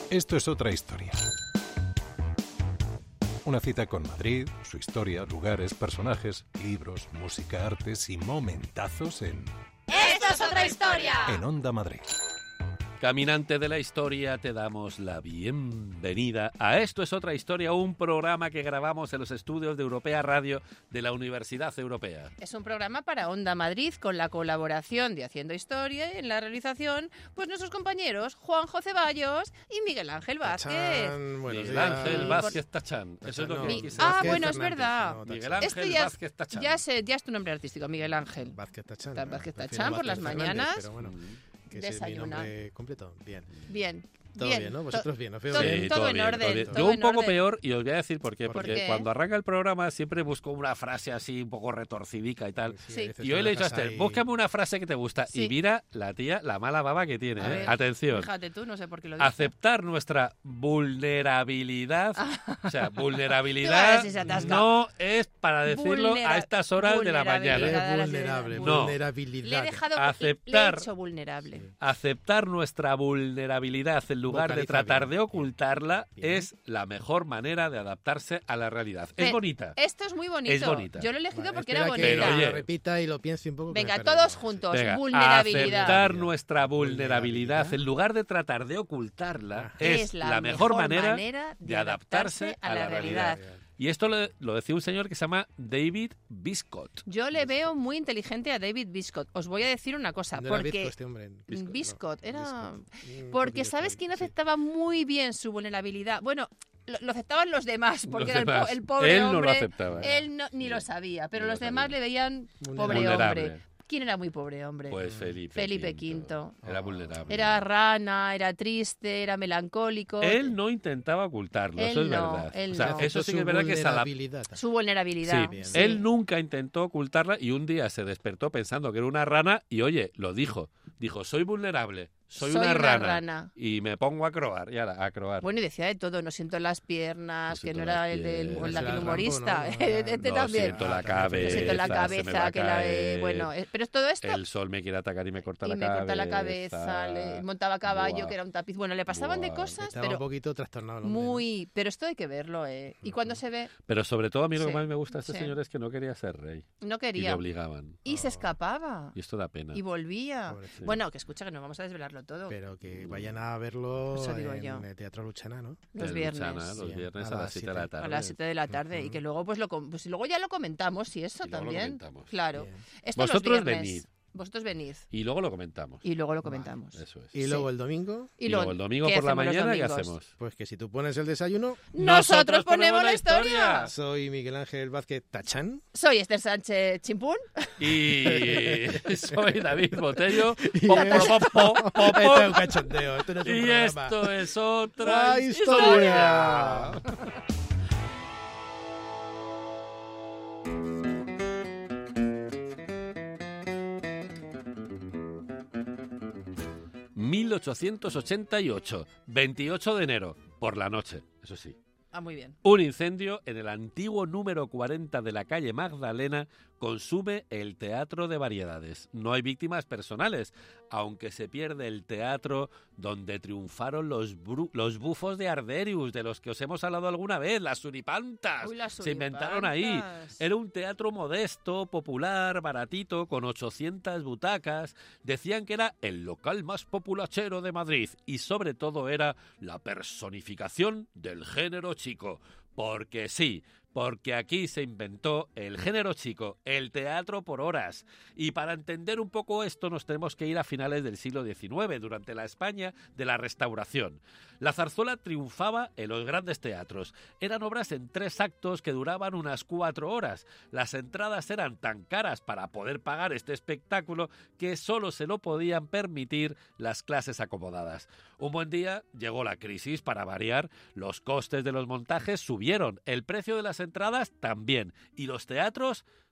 Esto es otra historia. Una cita con Madrid, su historia, lugares, personajes, libros, música, artes y momentazos en... ¡Esto es otra historia! En Onda Madrid. Caminante de la historia, te damos la bienvenida a Esto es otra historia, un programa que grabamos en los estudios de Europea Radio de la Universidad Europea. Es un programa para Onda Madrid con la colaboración de Haciendo Historia y en la realización, pues nuestros compañeros Juanjo Ceballos y Miguel Ángel Vázquez. Miguel Ángel Vázquez Tachán. Eso es lo que quise decir. Bueno, es verdad. Miguel Ángel Vázquez Tachán. Ya es tu nombre artístico, Miguel Ángel. Vázquez Tachán. Vázquez Tachán por las mañanas. Pero bueno, que ese es mi nombre completo. Bien. Todo bien, ¿no? Vosotros bien, ¿no? Todo en orden. Yo un poco peor, y os voy a decir por qué. ¿Por Porque qué? cuando arranca el programa siempre busco una frase así un poco retorcidica y tal. Sí. Y hoy le he dicho a Esther, búscame una frase que te gusta. Sí. Y mira la tía, la mala baba que tiene. A ver, Atención. Fíjate tú, no sé por qué lo dices. Aceptar nuestra vulnerabilidad. O sea, Tú a vulnerabilidad ver si se atasca. no es para decirlo a estas horas de la mañana. Vulnerabilidad. Es vulnerable, No. vulnerabilidad. Le he dejado Aceptar. le he hecho vulnerable. Aceptar nuestra vulnerabilidad en lugar de Vocaliza tratar bien. de ocultarla Bien. es la mejor manera de adaptarse a la realidad. Es bonita. Esto es muy bonito. Es bonita. Yo lo he elegido Vale, porque espera era que bonita. Pero, oye, lo repita y lo piense un poco. que Venga, me todos perdí. juntos. Venga, Vulnerabilidad. aceptar nuestra vulnerabilidad Vulnerabilidad. en lugar de tratar de ocultarla Ajá. es la mejor manera de adaptarse a la realidad. Y esto lo decía un señor que se llama David Biscott. Yo le veo muy inteligente a David Biscott. Os voy a decir una cosa, ¿No era porque Bizco este hombre? Biscott era... Biscott. Un Porque poquillo ¿sabes extraño, quién sí. aceptaba muy bien su vulnerabilidad? Bueno, lo aceptaban los demás, porque Los era demás. el pobre Él no lo hombre. aceptaba. Él ni lo sabía, pero Ni lo los demás sabía. le veían pobre Vulnerable. hombre. ¿Quién era muy pobre hombre? Pues Felipe Felipe V. V. Era vulnerable. Era rana, era triste, era melancólico. Él no intentaba ocultarlo, Él eso es no, verdad. él O sea, no. eso sí que es Su verdad que es a la... vulnerabilidad. Su vulnerabilidad. Sí, bien. sí. él nunca intentó ocultarla y un día se despertó pensando que era una rana y, oye, lo dijo. Dijo, soy vulnerable, soy una rana. Y me pongo a croar, y ahora, a croar. Bueno, y decía de todo, no siento las piernas, No que siento no era las el del piernas. el Era humorista. Rambo, ¿no? Este No también. siento la No cabeza, No siento la se me va cabeza, a que la caer. bueno, pero es todo esto. El sol me quiere atacar y me corta Y la me cabeza. corta la cabeza, le montaba a caballo, Buah. que era un tapiz. Bueno, le pasaban de Buah. cosas, Estaba un pero poquito trastornado el hombre, ¿no? muy... Pero esto hay que verlo, ¿eh? Y cuando se ve, Pero sobre todo a mí lo que Sí, más me gusta de este sí. señor es que no quería ser rey. no Y le quería. obligaban. Y se escapaba. Y esto da pena. Y volvía. Pobrecito. Bueno, que escucha que no vamos a desvelarlo todo. Pero que vayan a verlo Eso digo yo. en el Teatro Luchana, ¿no? Los De viernes. Luchana, los Sí, viernes a a las las 7 de la 7. tarde. A las 7 de la tarde. Y que luego pues luego ya lo comentamos, y eso Y luego lo también. comentamos. Claro. Bien. Esto los Vosotros viernes. venid. Vosotros venid. Y luego lo comentamos. Y luego lo comentamos. Eso es. Y luego el domingo, Y luego el domingo ¿qué por la hacemos los mañana, ¿qué domingos? hacemos? pues que si tú pones el desayuno, ¡Nosotros ponemos la historia! soy Miguel Ángel Vázquez Tachán. Soy Esther Sánchez Chimpún. Y soy David Botello. Y Pop, es- pop, pop, pop, Esto es pop. un cachondeo, esto no es un Y programa. esto es otra ¡La historia. historia! 1888, 28 de enero, por la noche, eso sí. Ah, muy bien. Un incendio en el antiguo número 40 de la calle Magdalena consume el Teatro de Variedades. No hay víctimas personales, aunque se pierde el teatro donde triunfaron los bufos de Arderius, de los que os hemos hablado alguna vez, las suripantas. Uy, las Se inventaron ahí. suripantas. Era un teatro modesto, popular, baratito, con 800 butacas. Decían que era el local más populachero de Madrid y sobre todo era la personificación del género chico. Porque sí, porque aquí se inventó el género chico, el teatro por horas. Y para entender un poco esto nos tenemos que ir a finales del siglo XIX, durante la España de la Restauración. La zarzuela triunfaba en los grandes teatros. Eran obras en 3 actos que duraban unas 4 horas. Las entradas eran tan caras para poder pagar este espectáculo que solo se lo podían permitir las clases acomodadas. Un buen día llegó la crisis, para variar, los costes de los montajes subieron, el precio de las entradas también, y los teatros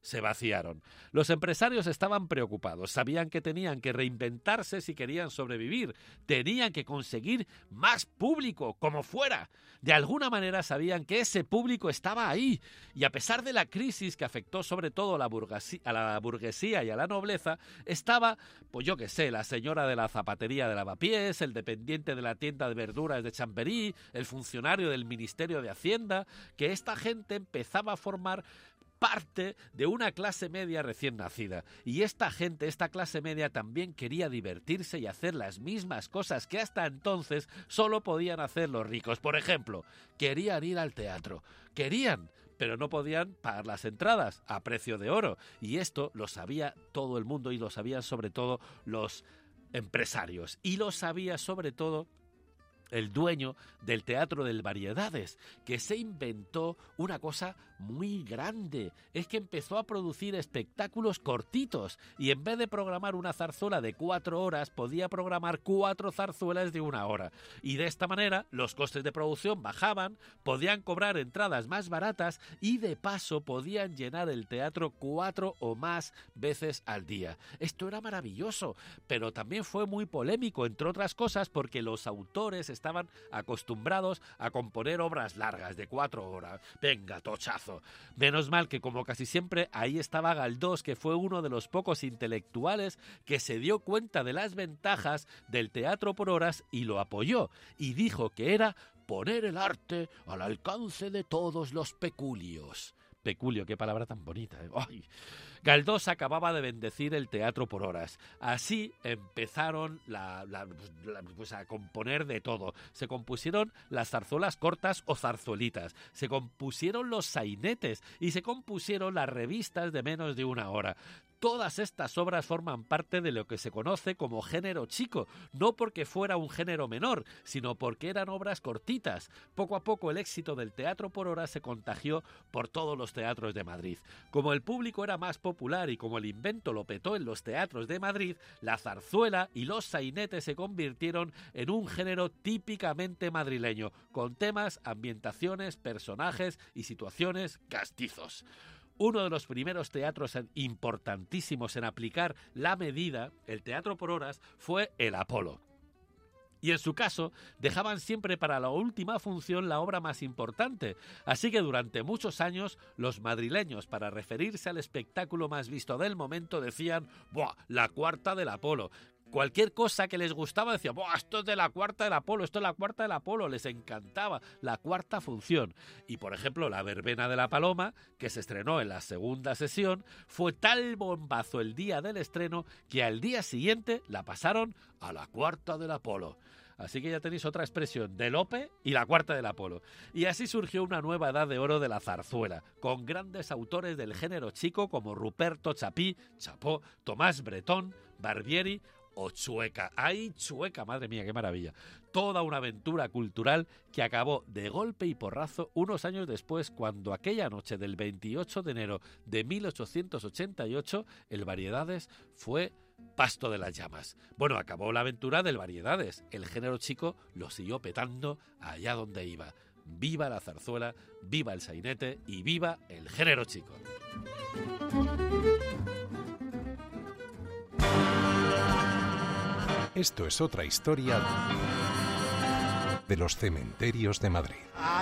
se vaciaron. Los empresarios estaban preocupados, sabían que tenían que reinventarse si querían sobrevivir, tenían que conseguir más público, como fuera. De alguna manera sabían que ese público estaba ahí, y a pesar de la crisis que afectó sobre todo a la burguesía y a la nobleza, estaba, pues yo qué sé, la señora de la zapatería de Lavapiés, el dependiente de la tienda de verduras de Chamberí, el funcionario del Ministerio de Hacienda, que esta gente empezaba a formar parte de una clase media recién nacida. Y esta gente, esta clase media, también quería divertirse y hacer las mismas cosas que hasta entonces solo podían hacer los ricos. Por ejemplo, querían ir al teatro. Querían, pero no podían pagar las entradas a precio de oro. Y esto lo sabía todo el mundo, y lo sabían sobre todo los empresarios. Y lo sabía sobre todo el dueño del Teatro del Variedades, que se inventó una cosa muy grande. Es que empezó a producir espectáculos cortitos, y en vez de programar una zarzuela de 4 horas, podía programar 4 zarzuelas de 1 hora. Y de esta manera los costes de producción bajaban, podían cobrar entradas más baratas y de paso podían llenar el teatro 4 o más veces al día. Esto era maravilloso, pero también fue muy polémico, entre otras cosas, porque los autores estaban acostumbrados a componer obras largas de 4 horas. Venga, tochazo. Menos mal que, como casi siempre, ahí estaba Galdós, que fue uno de los pocos intelectuales que se dio cuenta de las ventajas del teatro por horas y lo apoyó, y dijo que era poner el arte al alcance de todos los peculios. Peculio, qué palabra tan bonita, ¿eh? ¡Ay! Galdós acababa de bendecir el teatro por horas. Así empezaron pues a componer de todo. Se compusieron las zarzuelas cortas o zarzuelitas, se compusieron los sainetes y se compusieron las revistas de menos de 1 hora. Todas estas obras forman parte de lo que se conoce como género chico, no porque fuera un género menor, sino porque eran obras cortitas. Poco a poco el éxito del teatro por horas se contagió por todos los teatros de Madrid. Como el público era más popular y como el invento lo petó en los teatros de Madrid, la zarzuela y los sainetes se convirtieron en un género típicamente madrileño, con temas, ambientaciones, personajes y situaciones castizos. Uno de los primeros teatros importantísimos en aplicar la medida, el teatro por horas, fue el Apolo. Y en su caso, dejaban siempre para la última función la obra más importante. Así que durante muchos años, los madrileños, para referirse al espectáculo más visto del momento, decían ¡buah! La cuarta del Apolo. Cualquier cosa que les gustaba decía, ¡buah! Esto es de la cuarta del Apolo, esto es la cuarta del Apolo, les encantaba la cuarta función. Y por ejemplo, la verbena de la Paloma, que se estrenó en la segunda sesión, fue tal bombazo el día del estreno que al día siguiente la pasaron a la cuarta del Apolo. Así que ya tenéis otra expresión, de Lope y la cuarta del Apolo. Y así surgió una nueva edad de oro de la zarzuela, con grandes autores del género chico como Ruperto Chapí, Chapó, Tomás Bretón, Barbieri o Chueca. ¡Ay, Chueca! Madre mía, qué maravilla. Toda una aventura cultural que acabó de golpe y porrazo unos años después, cuando aquella noche del 28 de enero de 1888 el Variedades fue pasto de las llamas. Bueno, acabó la aventura del Variedades. El género chico lo siguió petando allá donde iba. Viva la zarzuela, viva el sainete y viva el género chico. Esto es otra historia de los cementerios de Madrid.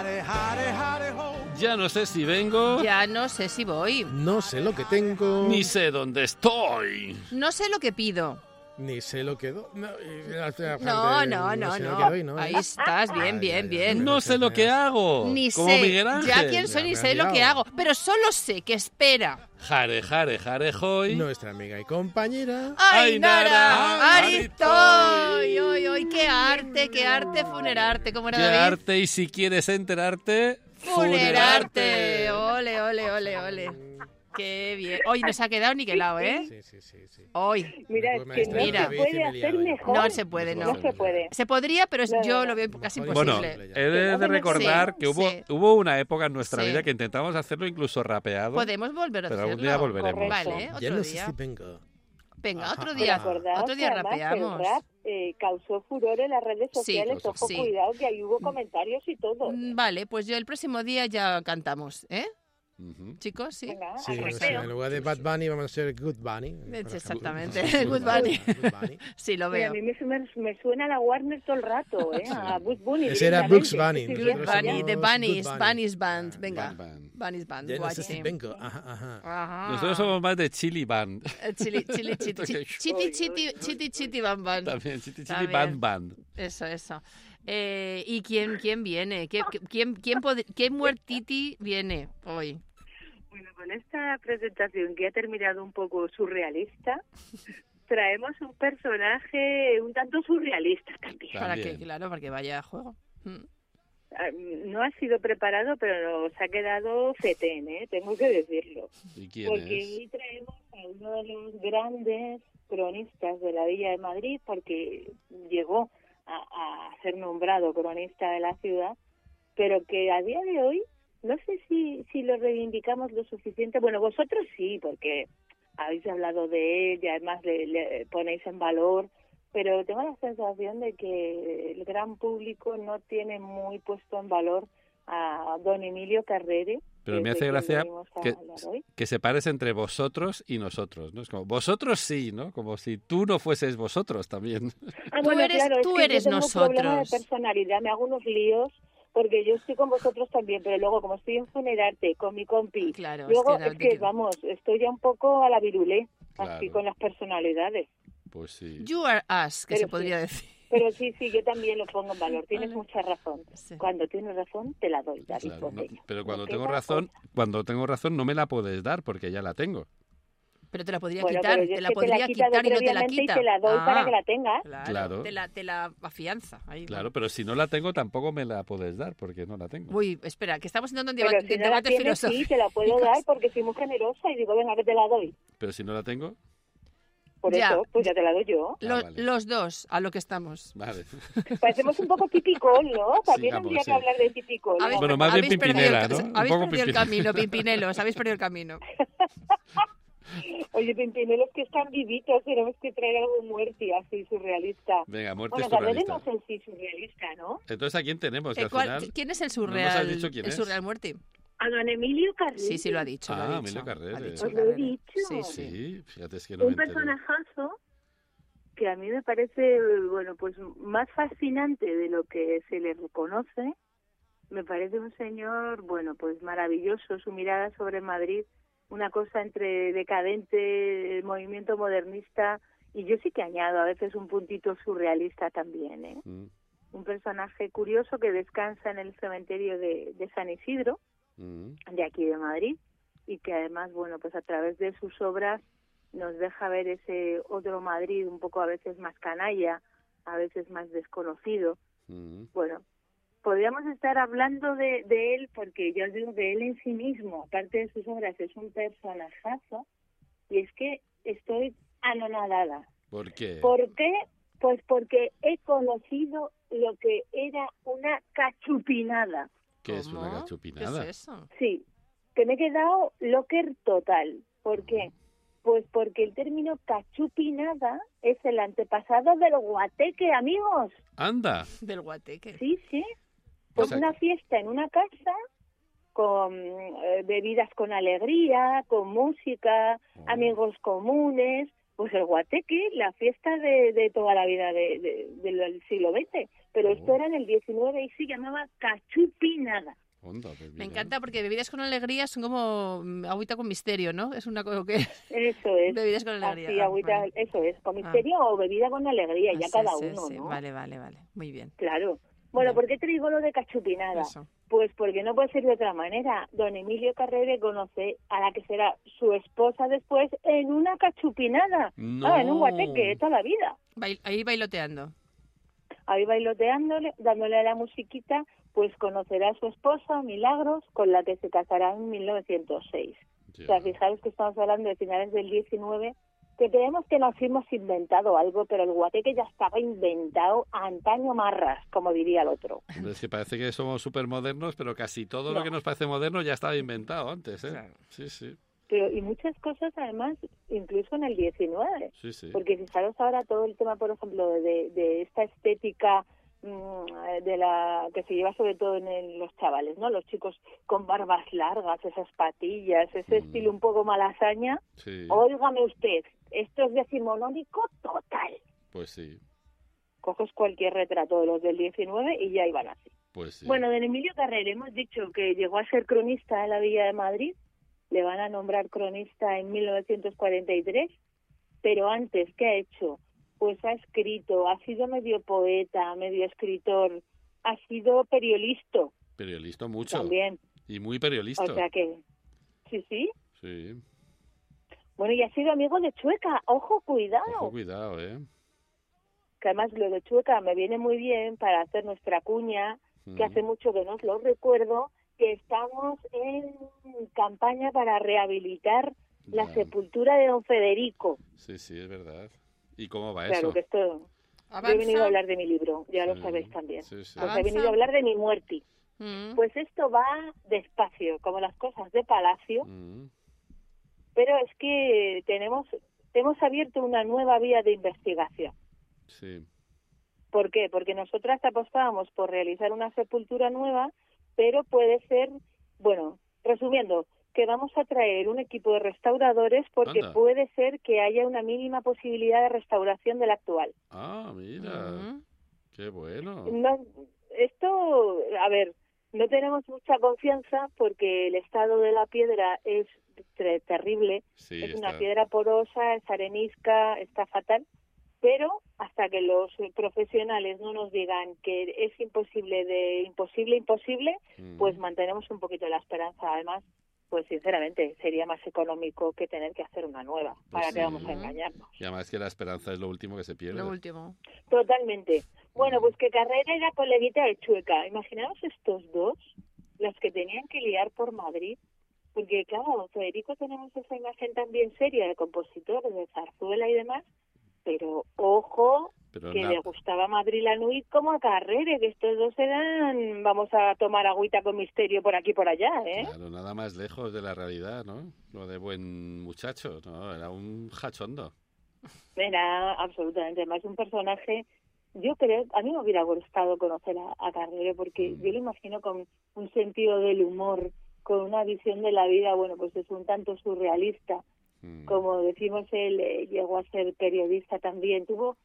Ya no sé si vengo. Ya no sé si voy. No sé lo que tengo. Ni sé dónde estoy. No sé lo que pido. Ni sé lo que doy. No. Ahí estás, bien. No sé lo que hago. Ni como sé. Miguel Ángel. Ya quién soy ni sé lo que hago. Pero solo sé que espera. Jare, hoy. Nuestra amiga y compañera Ainara Aristoy. Hoy, qué arte funerarte. ¿Cómo era, qué David? arte, y si quieres enterarte, funerarte. Ole. Qué bien. Hoy no se ha quedado niquelado, ¿eh? Sí. Hoy. Mira, es que no se puede hacer mejor. No se puede, no. No se puede. Se podría, pero yo lo veo casi Bueno, imposible. he de recordar que hubo una época en nuestra Sí. vida que intentamos hacerlo incluso rapeado. Podemos volver a pero hacerlo. algún día volveremos. Vale, Ya otro no sé día. si vengo. Venga, Ajá. otro día. Recordad Otro día que además rapeamos. el rap causó furor en las redes sociales. Ojo, sí. cuidado, que ahí hubo comentarios y todo. Vale, pues yo el próximo día ya cantamos, ¿eh? Chicos, sí. Venga, sí, en lugar de Bad Bunny vamos a ser Good Bunny. Exactamente, Good Bunny. Sí, lo veo. A mí me suena a la Warner todo el rato, a Bugs Bunny. Ese era Bugs Bunny. Good Bunny, The Bunny's Band, venga. Bunny's Band, guay, sí. Nosotros somos más de Chili Band. Chili Band Band. También, Chili Band Band. Eso. ¿Y quién viene? ¿Qué muertiti viene hoy? Bueno, con esta presentación que ha terminado un poco surrealista, traemos un personaje un tanto surrealista también. Para que vaya a juego. No ha sido preparado, pero nos ha quedado fetén, tengo que decirlo. ¿Y quién porque es? hoy traemos a uno de los grandes cronistas de la Villa de Madrid, porque llegó a ser nombrado cronista de la ciudad, pero que a día de hoy no sé si lo reivindicamos lo suficiente. Bueno, vosotros sí, porque habéis hablado de él y además le ponéis en valor, pero tengo la sensación de que el gran público no tiene muy puesto en valor a don Emilio Carrere. Pero me hace gracia que separes entre vosotros y nosotros, ¿no? Es como, vosotros sí, ¿no? Como si tú no fueses vosotros también. Bueno, tú eres nosotros. Tengo problemas de personalidad, me hago unos líos, porque yo estoy con vosotros también, pero luego como estoy en Funerarte con mi compi, claro, luego vamos, estoy ya un poco a la virulé, claro. Así con las personalidades. Pues sí. You are us, que se podría decir. Pero sí, yo también lo pongo en valor. Tienes mucha razón. Sí. Cuando tienes razón, te la doy, David. Claro, pero cuando tengo razón, no me la puedes dar porque ya la tengo. Pero te la podría quitar, te la podría quitar y no te la quita. Y te la doy para que la tengas. Claro. Te la afianza. Ahí, claro, pero si no la tengo tampoco me la puedes dar porque no la tengo. Uy, espera, que estamos entrando en debate filosófico. Sí, te la puedo dar porque soy muy generosa y digo, venga, que te la doy. Pero si no la tengo... Por eso, pues ya te la doy yo. Vale. Los dos, a lo que estamos. Vale. Parecemos un poco pipicol, ¿no? También habría que hablar de pipicol. ¿No? Bueno, más bien Pimpinela, ¿no? Habéis perdido el camino, Pimpinelos, habéis perdido el camino. Oye, Pimpinelos que están vivitos, tenemos que traer algo muerto así surrealista. Venga, muerte surrealista. surrealista. Bueno, no sé si surrealista, ¿no? Entonces, ¿a quién tenemos? Que al final... ¿Quién es el surreal? No nos has dicho quién es. El surreal muerte. A don Emilio Carrere. Sí, lo ha dicho. Emilio Carrere. Os lo he dicho. Sí, fíjate, es que no un personajazo que a mí me parece, bueno, pues más fascinante de lo que se le reconoce. Me parece un señor, bueno, pues maravilloso, su mirada sobre Madrid, una cosa entre decadente, el movimiento modernista, y yo sí que añado a veces un puntito surrealista también, ¿eh? Un personaje curioso que descansa en el cementerio de San Isidro, de aquí de Madrid, y que además, bueno, pues a través de sus obras nos deja ver ese otro Madrid un poco a veces más canalla, a veces más desconocido. Bueno, podríamos estar hablando de él porque yo os digo que él en sí mismo, aparte de sus obras, es un personajazo, y es que estoy anonadada. ¿Por qué? ¿Por qué? Pues porque he conocido lo que era una cachupinada. ¿Qué es una cachupinada? ¿Qué es eso? Sí, que me he quedado locker total. ¿Por qué? Pues porque el término cachupinada es el antepasado del guateque, amigos. ¡Anda! Del guateque. Sí. Pues una fiesta en una casa con bebidas con alegría, con música, amigos comunes. Pues el guateque, la fiesta de toda la vida del siglo XX. Pero esto era en el XIX y se llamaba cachupinada. Me encanta porque bebidas con alegría son como agüita con misterio, ¿no? Es una cosa que... Eso es. Bebidas con alegría. Sí, agüita, vale. Eso es. Con misterio o bebida con alegría, ya cada uno, ¿no? Vale. Muy bien. Claro. Bueno, bien. ¿Por qué traigo lo de cachupinada? Eso. Pues porque no puede ser de otra manera. Don Emilio Carrere conoce a la que será su esposa después en una cachupinada. No. En un guateque toda la vida. Ahí bailoteando. Ahí bailoteándole, dándole a la musiquita, pues conocerá a su esposa, Milagros, con la que se casará en 1906. Yeah. O sea, fijaros que estamos hablando de finales del 19, que creemos que nos hemos inventado algo, pero el guateque ya estaba inventado antaño marras, como diría el otro. Es que parece que somos súper modernos, pero casi todo lo que nos parece moderno ya estaba inventado antes, ¿eh? Claro. Sí. Pero y muchas cosas, además, incluso en el 19. Sí. Porque fijaros ahora todo el tema, por ejemplo, de esta estética de la que se lleva sobre todo en los chavales, ¿no? Los chicos con barbas largas, esas patillas, ese estilo un poco malasaña. Sí. Óigame usted, esto es decimonónico total. Pues sí. Coges cualquier retrato de los del 19 y ya iban así. Pues sí. Bueno, de Emilio Carrera hemos dicho que llegó a ser cronista en la Villa de Madrid. Le van a nombrar cronista en 1943. Pero antes, ¿qué ha hecho? Pues ha escrito, ha sido medio poeta, medio escritor, ha sido periodista. Periodista mucho. También. Y muy periodista. O sea que, sí. Sí. Bueno, y ha sido amigo de Chueca. Ojo, cuidado. Ojo, cuidado, Que además lo de Chueca me viene muy bien para hacer nuestra cuña, que hace mucho que no os lo recuerdo, que estamos en campaña para rehabilitar la sepultura de don Federico. Sí, es verdad. ¿Y cómo va claro eso? Que esto... Yo he venido a hablar de mi libro, ya lo sabéis también. Sí. Pues he venido a hablar de mi muerte. Pues esto va despacio, como las cosas de palacio, pero es que hemos abierto una nueva vía de investigación. Sí. ¿Por qué? Porque nosotras apostábamos por realizar una sepultura nueva, pero puede ser, bueno, resumiendo, que vamos a traer un equipo de restauradores porque puede ser que haya una mínima posibilidad de restauración del actual. Ah, mira, qué bueno. No, esto, a ver, no tenemos mucha confianza porque el estado de la piedra es terrible, sí, es una piedra porosa, es arenisca, está fatal, pero hasta que los profesionales no nos digan que es imposible, pues mantenemos un poquito la esperanza. Además, pues sinceramente sería más económico que tener que hacer una nueva. ¿Para qué vamos a engañarnos? Y además que la esperanza es lo último que se pierde. Lo último. Totalmente. Bueno, pues que Carrera era coleguita de Chueca. Imaginaos estos dos, los que tenían que liar por Madrid. Porque, claro, Federico tenemos esa imagen también seria de compositor, de zarzuela y demás, pero ojo, que le gustaba Madrid la Nuit como a Carrera, que estos dos eran, vamos a tomar agüita con misterio por aquí y por allá, ¿eh? Claro, nada más lejos de la realidad, ¿no? Lo de buen muchacho, ¿no? Era un jachondo. Era absolutamente más un personaje. Yo creo, a mí me hubiera gustado conocer a Carrera porque yo lo imagino con un sentido del humor, con una visión de la vida, bueno, pues es un tanto surrealista. Como decimos, él llegó a ser periodista también, tuvo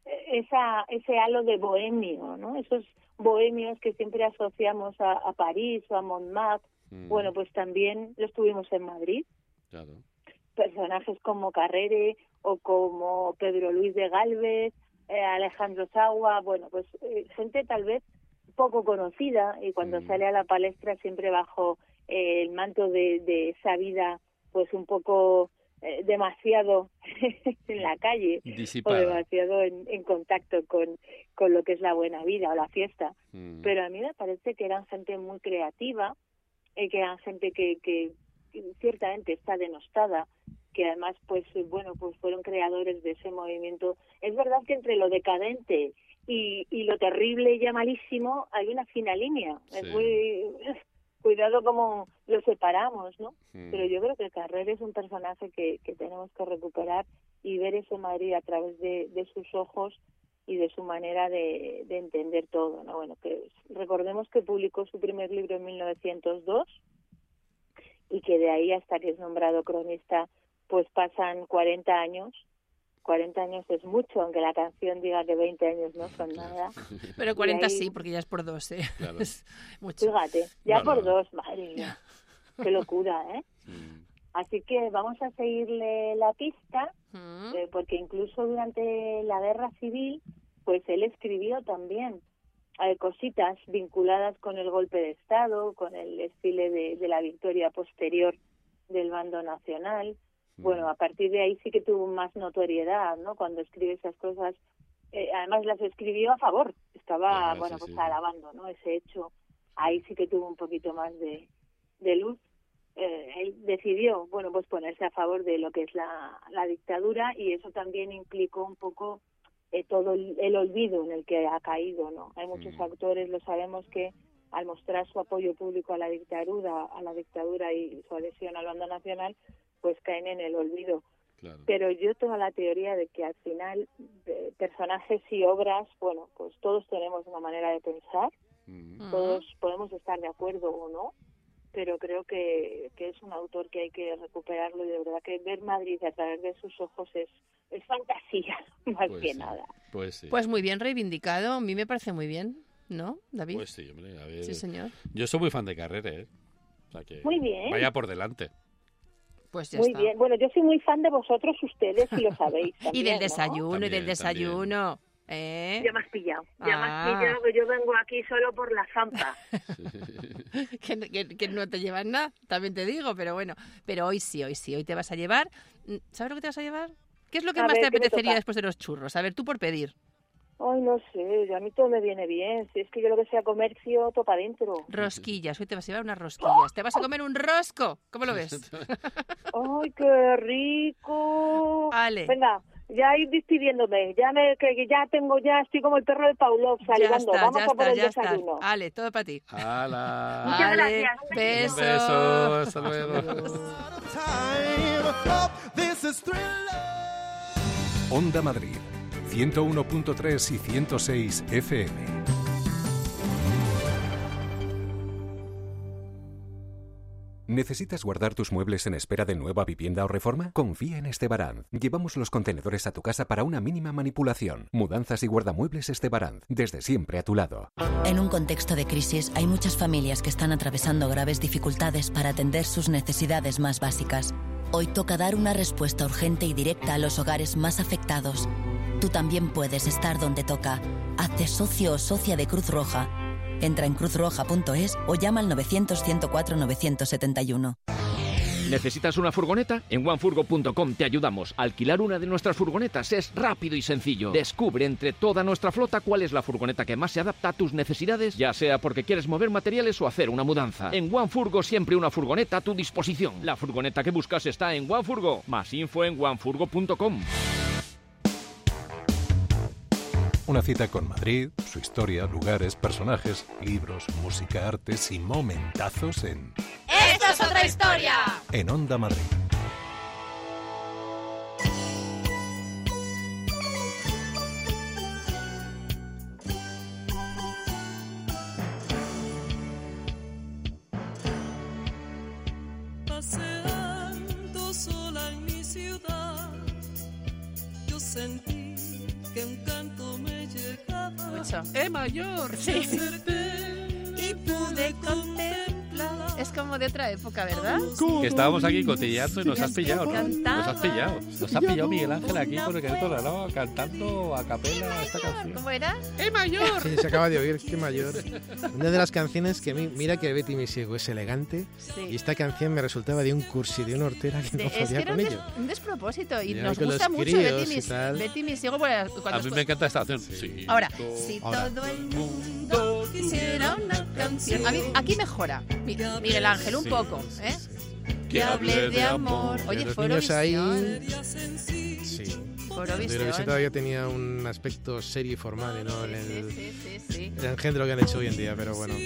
ese halo de bohemio, ¿no? Esos bohemios que siempre asociamos a París o a Montmartre, bueno, pues también los tuvimos en Madrid. Claro. Personajes como Carrere o como Pedro Luis de Gálvez, Alejandro Sagua, bueno, pues gente tal vez poco conocida y cuando sale a la palestra siempre bajo el manto de esa vida pues un poco demasiado en la calle disipada, o demasiado en contacto con lo que es la buena vida o la fiesta. Pero a mí me parece que eran gente muy creativa, que eran gente que ciertamente está denostada, que además pues bueno, pues fueron creadores de ese movimiento. Es verdad que entre lo decadente y lo terrible y ya malísimo hay una fina línea. Sí. Es muy cuidado cómo lo separamos, ¿no? Pero yo creo que Carrera es un personaje que tenemos que recuperar y ver ese Madrid a través de sus ojos y de su manera de entender todo, ¿no? Bueno, que recordemos que publicó su primer libro en 1902 y que de ahí hasta que es nombrado cronista pues pasan 40 años. 40 años es mucho, aunque la canción diga que 20 años no son nada. Pero 40 ahí, sí, porque ya es por dos, ¿eh? Claro. Es mucho. Fíjate, ya por dos, madre mía. Qué locura, ¿eh? Así que vamos a seguirle la pista, porque incluso durante la Guerra Civil, pues él escribió también cositas vinculadas con el golpe de Estado, con el desfile de la victoria posterior del bando nacional. Bueno, a partir de ahí sí que tuvo más notoriedad, ¿no? Cuando escribe esas cosas, además las escribió a favor, estaba, pues alabando, ¿no? Ese hecho, ahí sí que tuvo un poquito más de luz. Él decidió, bueno, pues ponerse a favor de lo que es la dictadura y eso también implicó un poco todo el olvido en el que ha caído, ¿no? Hay muchos autores, lo sabemos, que al mostrar su apoyo público a la dictadura y su adhesión al bando nacional, pues caen en el olvido. Claro. Pero yo tengo la teoría de que al final personajes y obras, bueno, pues todos tenemos una manera de pensar, todos podemos estar de acuerdo o no, pero creo que es un autor que hay que recuperarlo y de verdad que ver Madrid a través de sus ojos es fantasía, más que nada. Pues sí. Pues muy bien reivindicado, a mí me parece muy bien, ¿no, David? Pues sí, hombre, a ver. Sí, señor. Yo soy muy fan de Carrere, ¿eh? O sea que muy bien. Vaya por delante. Pues ya muy está. bien. Bueno, yo soy muy fan de vosotros, ustedes, si lo sabéis. También, y del desayuno, ¿no? También, y del desayuno. Ya me has pillado, que yo vengo aquí solo por la zampa. que no te llevas nada, también te digo, pero bueno. Pero hoy te vas a llevar. ¿Sabes lo que te vas a llevar? ¿Qué es lo que más te apetecería después de los churros? A ver, tú por pedir. Ay, no sé, a mí todo me viene bien. Si es que yo lo que sea comercio, topa adentro. Rosquillas, hoy te vas a llevar unas rosquillas. Te vas a comer un rosco. ¿Cómo lo ves? Ay, qué rico. Ale. Venga, ya ir despidiéndome. Ya estoy como el perro de Pavlov salivando. Vamos a por el desayuno. Ale, todo para ti. ¡Hala! Muchas gracias. Besos. Un beso. Hasta luego. Onda Madrid, 101.3 y 106 FM. ¿Necesitas guardar tus muebles en espera de nueva vivienda o reforma? Confía en Estebaranz. Llevamos los contenedores a tu casa para una mínima manipulación. Mudanzas y guardamuebles Estebaranz, desde siempre a tu lado. En un contexto de crisis, hay muchas familias que están atravesando graves dificultades para atender sus necesidades más básicas. Hoy toca dar una respuesta urgente y directa a los hogares más afectados. Tú también puedes estar donde toca. Hazte socio o socia de Cruz Roja. Entra en cruzroja.es o llama al 900-104-971. ¿Necesitas una furgoneta? En onefurgo.com te ayudamos. Alquilar una de nuestras furgonetas es rápido y sencillo. Descubre entre toda nuestra flota cuál es la furgoneta que más se adapta a tus necesidades, ya sea porque quieres mover materiales o hacer una mudanza. En OneFurgo siempre una furgoneta a tu disposición. La furgoneta que buscas está en OneFurgo. Más info en onefurgo.com. Una cita con Madrid, su historia, lugares, personajes, libros, música, artes y momentazos en... ¡Esto es otra historia! En Onda Madrid. Paseando sola en mi ciudad, yo sentí que un canto me llegaba. Mucho. mayor! Sí. Y pude contemplar. Es como de otra época, ¿verdad? Que estábamos aquí cotilleando y nos has pillado, ¿no? Cantando. Nos ha pillado Miguel Ángel aquí por el Querétaro de Aragón cantando a capela esta canción. ¿Cómo era? mayor! Sí, se acaba de oír, qué mayor. Una de las canciones que mira que Betty Misiego es elegante, Sí. y esta canción me resultaba de un cursi, de una hortera que no Es que podía era con ello. un despropósito y Ya, nos con los gusta mucho críos y tal. Betty Misiego cuando A mí me encanta esta canción. Sí. Ahora, si Ahora. todo el mundo quisiera una canción. A mí, aquí mejora. Miguel Ángel, un poco, ¿eh? Que hable de amor. Oye, Los niños ahí... Forovisión. Sí. Forovisión. Eurovisión todavía tenía un aspecto serio y formal, y no Sí. el engendro que han hecho hoy en día, pero bueno.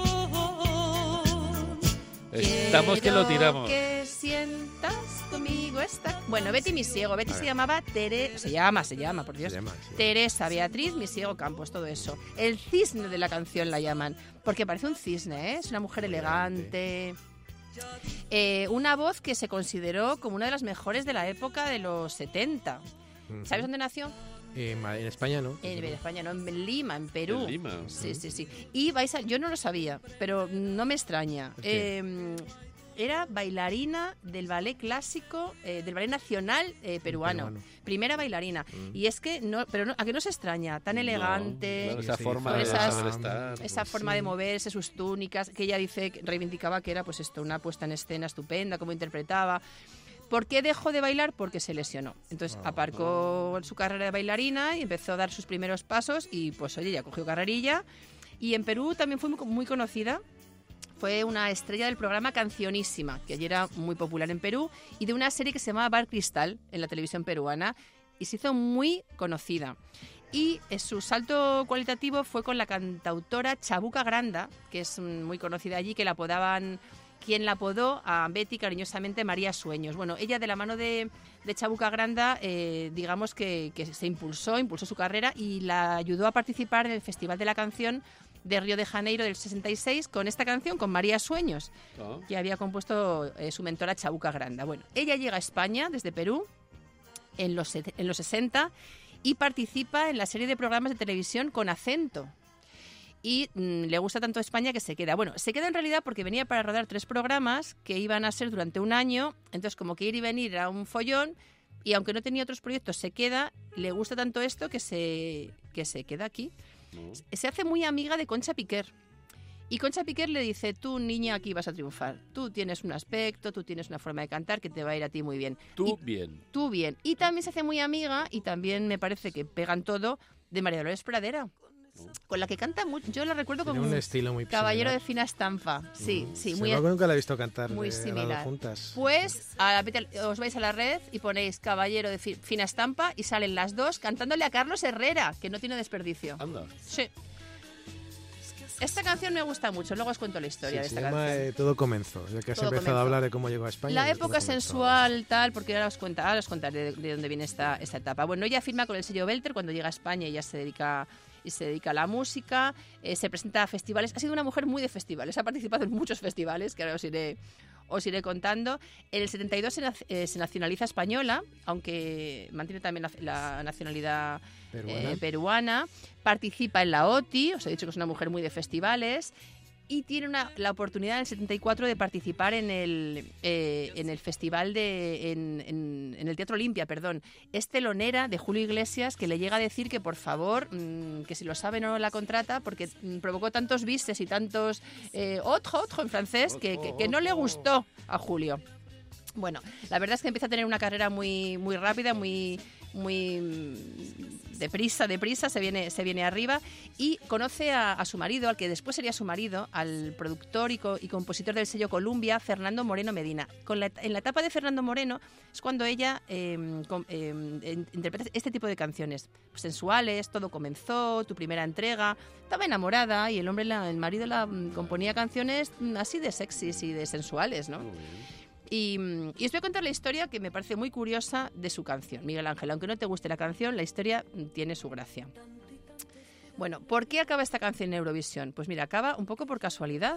Estamos que lo tiramos. Que sientas conmigo esta... Bueno, Betty Misiego. Betty se llamaba Se llama, por Dios. Se llama, sí. Teresa Beatriz Misiego Campos, todo eso. El cisne de la canción la llaman, porque parece un cisne, ¿eh? Es una mujer elegante. Una voz que se consideró como una de las mejores de la época de los 70. ¿Sabes dónde nació? En España, ¿no? En España, no, en Lima, en Perú. En Lima. Sí. Y yo no lo sabía, pero no me extraña. Era bailarina del ballet clásico, del ballet nacional peruano. Primera bailarina. Y es que, ¿a que no se extraña? Tan elegante. Claro, esa forma con de esas- saber estar. Esa forma de moverse, sus túnicas, que ella reivindicaba que era pues esto, una puesta en escena estupenda, cómo interpretaba. ¿Por qué dejó de bailar? Porque se lesionó. Entonces aparcó su carrera de bailarina y empezó a dar sus primeros pasos y pues oye, ya cogió carrerilla. Y en Perú también fue muy conocida. Fue una estrella del programa Cancionísima, que allí era muy popular en Perú, y de una serie que se llamaba Bar Cristal en la televisión peruana, y se hizo muy conocida. Y su salto cualitativo fue con la cantautora Chabuca Granda, que es muy conocida allí, que la apodaban quien la apodó a Betty cariñosamente María Sueños. Bueno, ella de la mano de Chabuca Granda, digamos que se impulsó su carrera y la ayudó a participar en el Festival de la Canción de Río de Janeiro del 66 con esta canción, con María Sueños, que había compuesto su mentora Chabuca Granda. Bueno, ella llega a España desde Perú en los 60 y participa en la serie de programas de televisión Con Acento. Y le gusta tanto España que se queda. Bueno, se queda en realidad porque venía para rodar 3 programas que iban a ser durante un año. Entonces, como que ir y venir era un follón. Y aunque no tenía otros proyectos, se queda. Le gusta tanto esto que se queda aquí. Se hace muy amiga de Concha Piquer. Y Concha Piquer le dice, tú, niña, aquí vas a triunfar. Tú tienes un aspecto, tú tienes una forma de cantar que te va a ir a ti muy bien. Tú bien. Y también se hace muy amiga, y también me parece que pegan todo, de María Dolores Pradera, con la que canta mucho. Yo la recuerdo como un estilo muy caballero similar. De fina estampa. Sí, muy nunca la he visto cantar muy similar. Juntas. Pues os vais a la red y ponéis caballero de fina estampa y salen las dos cantándole a Carlos Herrera, que no tiene desperdicio. Anda. Sí. Esta canción me gusta mucho, luego os cuento la historia de esta canción. Se llama Todo Comenzó, ya que has empezado a hablar de cómo llegó a España. La época sensual, tal, porque ahora os contaré de dónde viene esta etapa. Bueno, ella firma con el sello Belter cuando llega a España y ya se dedica a la música, se presenta a festivales. Ha sido una mujer muy de festivales, ha participado en muchos festivales, que ahora os iré contando. En el 72 se nacionaliza española, aunque mantiene también la nacionalidad peruana. Participa en la OTI, os he dicho que es una mujer muy de festivales. Y tiene la oportunidad en el 74 de participar en el festival en el Teatro Olimpia, Es telonera de Julio Iglesias, que le llega a decir que por favor, que si lo sabe no la contrata, porque provocó tantos bises y tantos otro en francés que no le gustó a Julio. Bueno, la verdad es que empieza a tener una carrera muy, muy rápida, muy deprisa, se viene arriba, y conoce a su marido, al que después sería su marido, al productor y compositor del sello Columbia, Fernando Moreno Medina. En la etapa de Fernando Moreno es cuando ella interpreta este tipo de canciones sensuales, Todo Comenzó, Tu Primera Entrega. Estaba enamorada y el marido la componía canciones así de sexys y de sensuales, ¿no? Y os voy a contar la historia que me parece muy curiosa de su canción, Miguel Ángel. Aunque no te guste la canción, la historia tiene su gracia. Bueno, ¿por qué acaba esta canción en Eurovisión? Pues mira, acaba un poco por casualidad.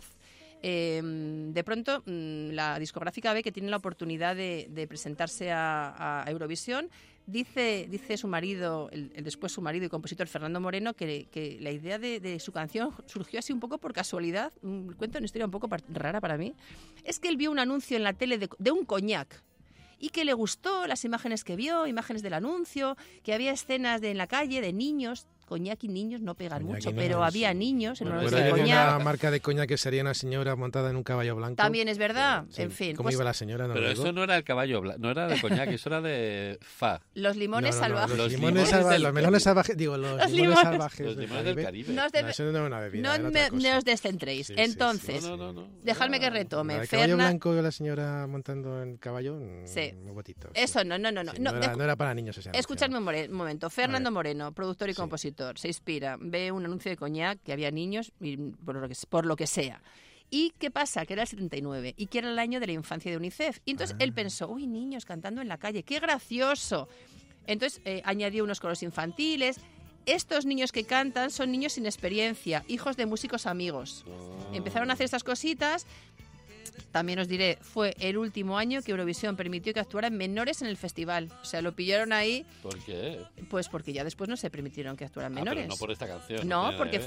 De pronto la discográfica ve que tiene la oportunidad de presentarse a Eurovisión. Dice su marido, después su marido y compositor Fernando Moreno, que la idea de su canción surgió así un poco por casualidad. Cuento una historia un poco rara para mí. Es que él vio un anuncio en la tele de un coñac y que le gustó las imágenes que vio, imágenes del anuncio, que había escenas en la calle de niños. Coñac y niños no pegan mucho, pero había niños en los de coñac. Una marca de coñac que sería una señora montada en un caballo blanco. También es verdad, en fin. ¿Cómo iba la señora? Pero eso no era el caballo blanco, no era de coñac, eso era de fa. Los limones salvajes. Los melones salvajes, los limones salvajes. Los limones del Caribe. Eso no es una bebida. No os descentréis. Entonces, dejadme que retome. El caballo blanco y la señora montando en caballo, muy botito. Eso no. No era para niños ese anuncio. Escuchadme un momento. Fernando Moreno, productor y compositor, se inspira, ve un anuncio de coñac que había niños y por lo que sea. ¿Y qué pasa? Que era el 79 y que era el año de la infancia de UNICEF. Y entonces él pensó, uy, niños cantando en la calle, ¡qué gracioso! Entonces añadió unos coros infantiles. Estos niños que cantan son niños sin experiencia, hijos de músicos amigos. Empezaron a hacer estas cositas. También os diré, fue el último año que Eurovisión permitió que actuaran menores en el festival. O sea, lo pillaron ahí. ¿Por qué? Pues porque ya después no se permitieron que actuaran menores. Pero no por esta canción. No, porque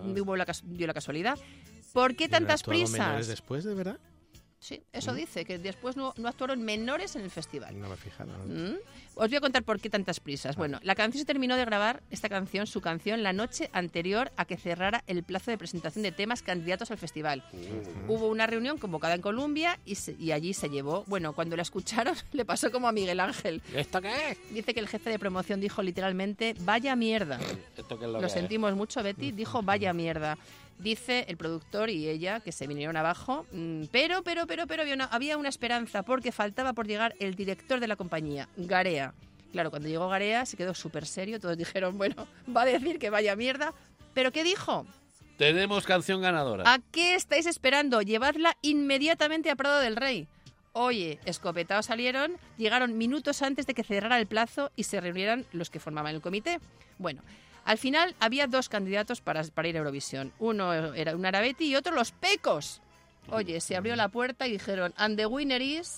dio la casualidad. ¿Por qué tantas prisas? ¿Menores después, de verdad? Sí, eso dice, que después no actuaron menores en el festival. No me he fijado. Os voy a contar por qué tantas prisas. Bueno, la canción se terminó de grabar, su canción, la noche anterior a que cerrara el plazo de presentación de temas candidatos al festival. Hubo una reunión convocada en Columbia y allí se llevó. Bueno, cuando la escucharon, le pasó como a Miguel Ángel. ¿Esto qué es? Dice que el jefe de promoción dijo literalmente, vaya mierda. ¿Esto qué es lo sentimos mucho, Betty, dijo vaya mierda. Dice el productor y ella que se vinieron abajo, pero había una esperanza porque faltaba por llegar el director de la compañía, Garea. Claro, cuando llegó Garea se quedó súper serio, todos dijeron, bueno, va a decir que vaya mierda, pero ¿qué dijo? Tenemos canción ganadora. ¿A qué estáis esperando? Llevadla inmediatamente a Prado del Rey. Oye, escopetados salieron, llegaron minutos antes de que cerrara el plazo y se reunieran los que formaban el comité. Bueno, al final había 2 candidatos para ir a Eurovisión. Uno era un Arabetti y otro los Pecos. Oye, se abrió la puerta y dijeron, and the winner is...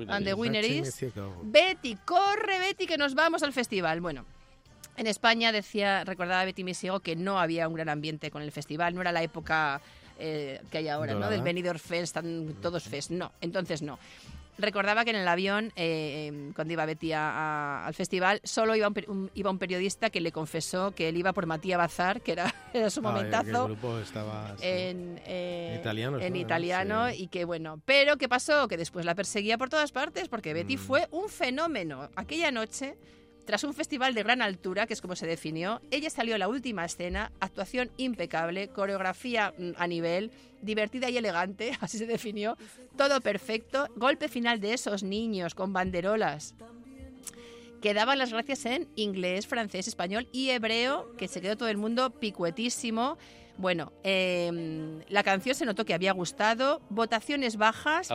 Betty, corre Betty, que nos vamos al festival. Bueno, en España recordaba Betty Misiego que no había un gran ambiente con el festival, no era la época que hay ahora, ¿no? Del Benidorm Fest, están todos fest. No, entonces no. Recordaba que en el avión, cuando iba Betty al festival, solo iba un periodista que le confesó que él iba por Matías Bazar, que era su momentazo. El grupo estaba en italiano, sí. Y que bueno. Pero ¿qué pasó? Que después la perseguía por todas partes porque Betty fue un fenómeno. Aquella noche, tras un festival de gran altura, que es como se definió, ella salió a la última escena, actuación impecable, coreografía a nivel, divertida y elegante, así se definió, todo perfecto, golpe final de esos niños con banderolas que daban las gracias en inglés, francés, español y hebreo, que se quedó todo el mundo picuetísimo. Bueno, la canción se notó que había gustado, votaciones bajas,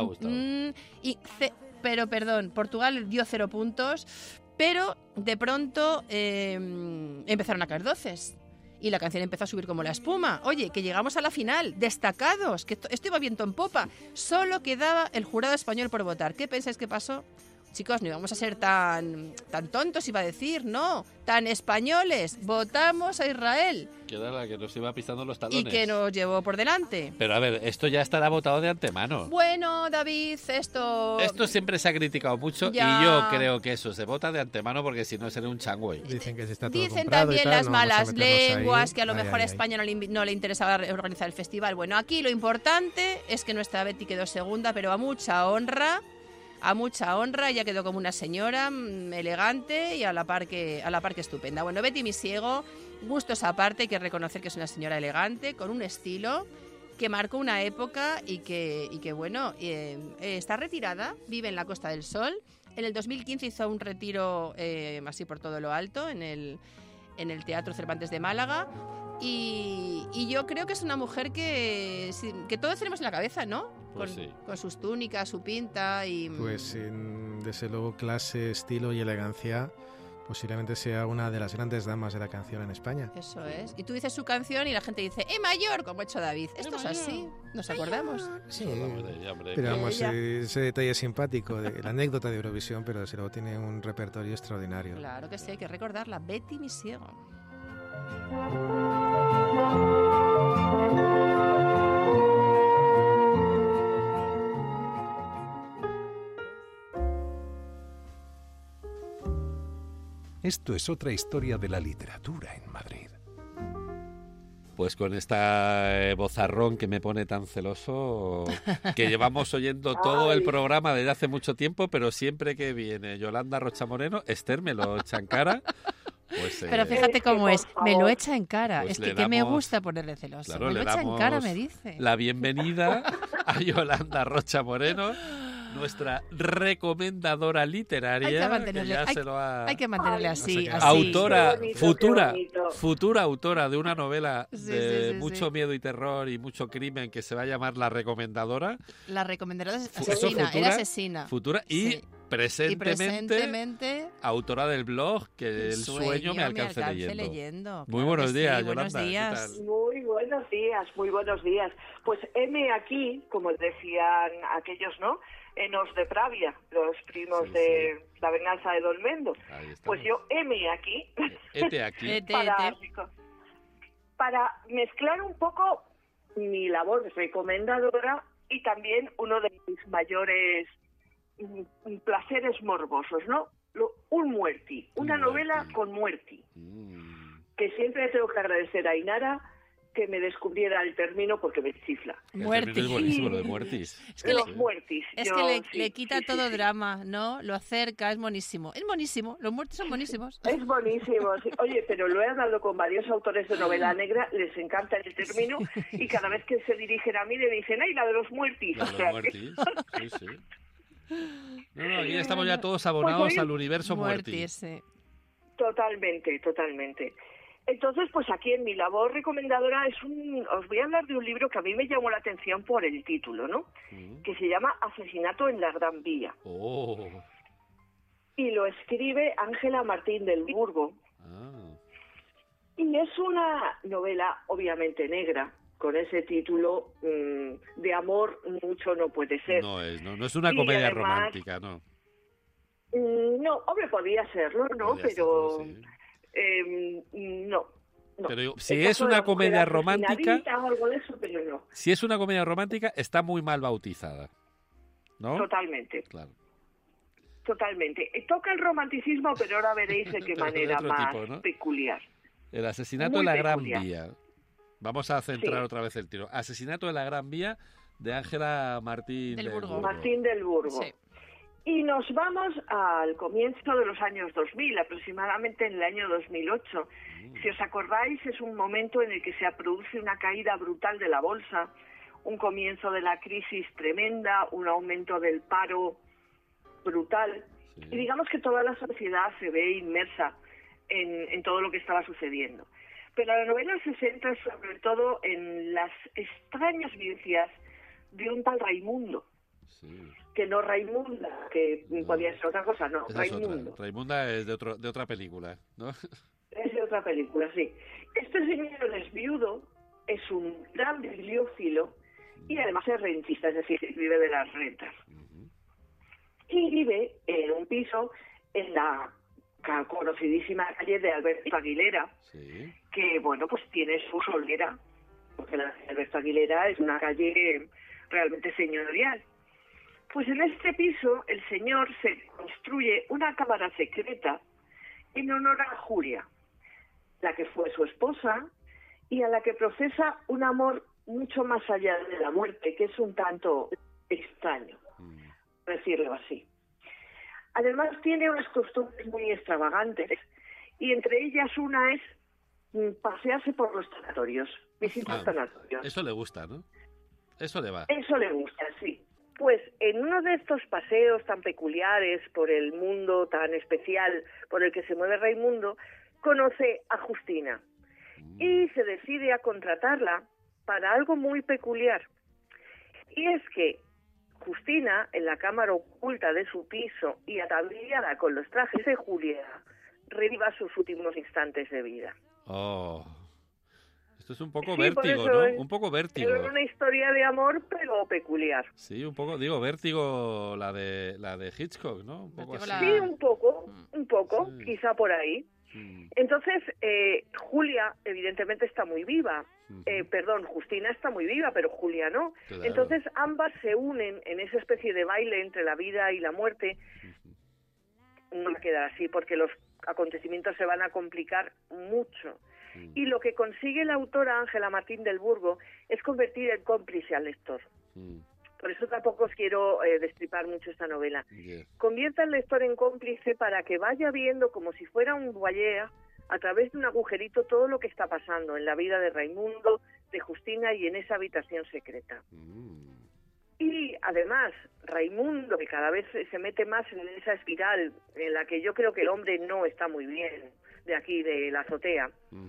pero perdón, Portugal dio 0 puntos, pero de pronto empezaron a caer doces y la canción empezó a subir como la espuma. Oye, que llegamos a la final, destacados, que esto iba viento en popa. Solo quedaba el jurado español por votar. ¿Qué pensáis que pasó? Chicos, no íbamos a ser tan tontos, iba a decir, no, tan españoles. Votamos a Israel. Que era la que nos iba pisando los talones. Y que nos llevó por delante. Pero a ver, esto ya estará votado de antemano. Bueno, David, esto siempre se ha criticado mucho ya. Y yo creo que eso se vota de antemano porque si no sería un changüey. Dicen que se está todo Dicen comprado también y tal, las no vamos a malas meternos lenguas ahí. que a lo mejor a España no le interesaba organizar el festival. Bueno, aquí lo importante es que nuestra Betty quedó segunda, pero a mucha honra, ella quedó como una señora elegante y a la par que estupenda. Bueno, Betty Misiego, gustos aparte, hay que reconocer que es una señora elegante, con un estilo que marcó una época y que bueno, está retirada, vive en la Costa del Sol. En el 2015 hizo un retiro así por todo lo alto en el Teatro Cervantes de Málaga. Y yo creo que es una mujer que todos tenemos en la cabeza, ¿no? Pues sí. Con sus túnicas, su pinta y... Pues desde luego clase, estilo y elegancia, posiblemente sea una de las grandes damas de la canción en España. Eso es. Y tú dices su canción y la gente dice mayor, como ha hecho David. Esto es así, ¿nos acordamos? Sí, pero vamos, ese detalle simpático, la anécdota de Eurovisión, pero desde luego tiene un repertorio extraordinario. Claro que sí, hay que recordarla. Betty Misiego. Esto es otra historia de la literatura en Madrid. Pues con esta vozarrón que me pone tan celoso, que llevamos oyendo todo el programa desde hace mucho tiempo, pero siempre que viene Yolanda Rocha Moreno, Esther me lo echa en cara. Pues, pero fíjate cómo es, me lo echa en cara. Pues es que me gusta ponerle celoso. Claro, me lo echa en cara, me dice. La bienvenida a Yolanda Rocha Moreno, nuestra recomendadora literaria. Hay que mantenerle así. Autora, bonito, futura autora de una novela de mucho sí. miedo y terror y mucho crimen que se va a llamar La Recomendadora. La recomendadora asesina, era asesina. Futura y... Sí. Presentemente, autora del blog Que el sueño me alcance leyendo. Muy buenos días, Yolanda. Buenos días. Muy buenos días. Pues heme aquí, como decían aquellos, ¿no? Enos de Pravia, los primos de La venganza de Don Mendo. Pues yo heme aquí. Para mezclar un poco mi labor recomendadora y también uno de mis mayores placeres morbosos, ¿no? Un muerti, una novela con muerti. Que siempre tengo que agradecer a Inara que me descubriera el término porque me chifla. Muertis. Es buenísimo lo de muertis. Es que los muertis. Es que le quita todo drama, ¿no? Lo acerca, es buenísimo. Es buenísimo, los muertis son buenísimos. Es buenísimo, sí. Oye, pero lo he hablado con varios autores de novela negra, les encanta el término y cada vez que se dirigen a mí le dicen, ¡ay, la de los muertis! La de los muertis, sí. No, aquí estamos ya todos abonados al universo muertis. Sí. Totalmente. Entonces, pues aquí en mi labor recomendadora os voy a hablar de un libro que a mí me llamó la atención por el título, ¿no? Que se llama Asesinato en la Gran Vía. Oh. Y lo escribe Ángela Martín del Burgo. Y es una novela obviamente negra. Con ese título, de amor mucho no puede ser. No es una comedia romántica, ¿no? No, hombre, podría serlo, ¿no? Podría pero serlo, sí. No. Pero si es una comedia romántica, o algo de eso, pero no. si es una comedia romántica, está muy mal bautizada, ¿no? Totalmente. Claro. Totalmente. Toca el romanticismo, pero ahora veréis de qué manera otro más tipo, ¿no? peculiar. El asesinato Muy en la Gran peculiar. Vía. Vamos a centrar otra vez el tiro. Asesinato en la Gran Vía de Ángela Martín del Burgo. Martín del Burgo. Sí. Y nos vamos al comienzo de los años 2000, aproximadamente en el año 2008. Si os acordáis, es un momento en el que se produce una caída brutal de la bolsa, un comienzo de la crisis tremenda, un aumento del paro brutal. Sí. Y digamos que toda la sociedad se ve inmersa en todo lo que estaba sucediendo. Pero la novela se centra sobre todo en las extrañas vivencias de un tal Raimundo. Sí. Que no Raimunda, que podía ser otra cosa, no, Raimundo. Raimunda es de otra película, ¿no? Es de otra película, sí. Este señor es viudo, es un gran bibliófilo y además es rentista, es decir, vive de las rentas. Y vive en un piso en la conocidísima calle de Alberto Aguilera, sí. Que, bueno, pues tiene su solera, porque la calle de Alberto Aguilera es una calle realmente señorial. Pues en este piso el señor se construye una cámara secreta en honor a Julia, la que fue su esposa y a la que profesa un amor mucho más allá de la muerte, que es un tanto extraño, decirlo así. Además tiene unas costumbres muy extravagantes y entre ellas una es pasearse por los sanatorios, visitar sanatorios. Eso le gusta, ¿no? Eso le va. Eso le gusta, sí. Pues en uno de estos paseos tan peculiares por el mundo tan especial por el que se mueve Raimundo, conoce a Justina y se decide a contratarla para algo muy peculiar. Y es que Justina, en la cámara oculta de su piso y ataviada con los trajes de Julia, reviva sus últimos instantes de vida. Oh... Esto es un poco vértigo, ¿no? Un poco vértigo. Es una historia de amor, pero peculiar. Sí, un poco, digo, vértigo la de Hitchcock, ¿no? Un poco así. Sí, un poco, sí. Quizá por ahí. Entonces, Julia evidentemente está muy viva. Justina está muy viva, pero Julia no. Claro. Entonces, ambas se unen en esa especie de baile entre la vida y la muerte. No va a quedar así, porque los acontecimientos se van a complicar mucho. Y lo que consigue la autora Ángela Martín del Burgo es convertir en cómplice al lector. Por eso tampoco os quiero destripar mucho esta novela. Convierte al lector en cómplice para que vaya viendo como si fuera un voyeur a través de un agujerito todo lo que está pasando en la vida de Raimundo, de Justina y en esa habitación secreta. Y además, Raimundo, que cada vez se mete más en esa espiral en la que yo creo que el hombre no está muy bien, de aquí, de la azotea,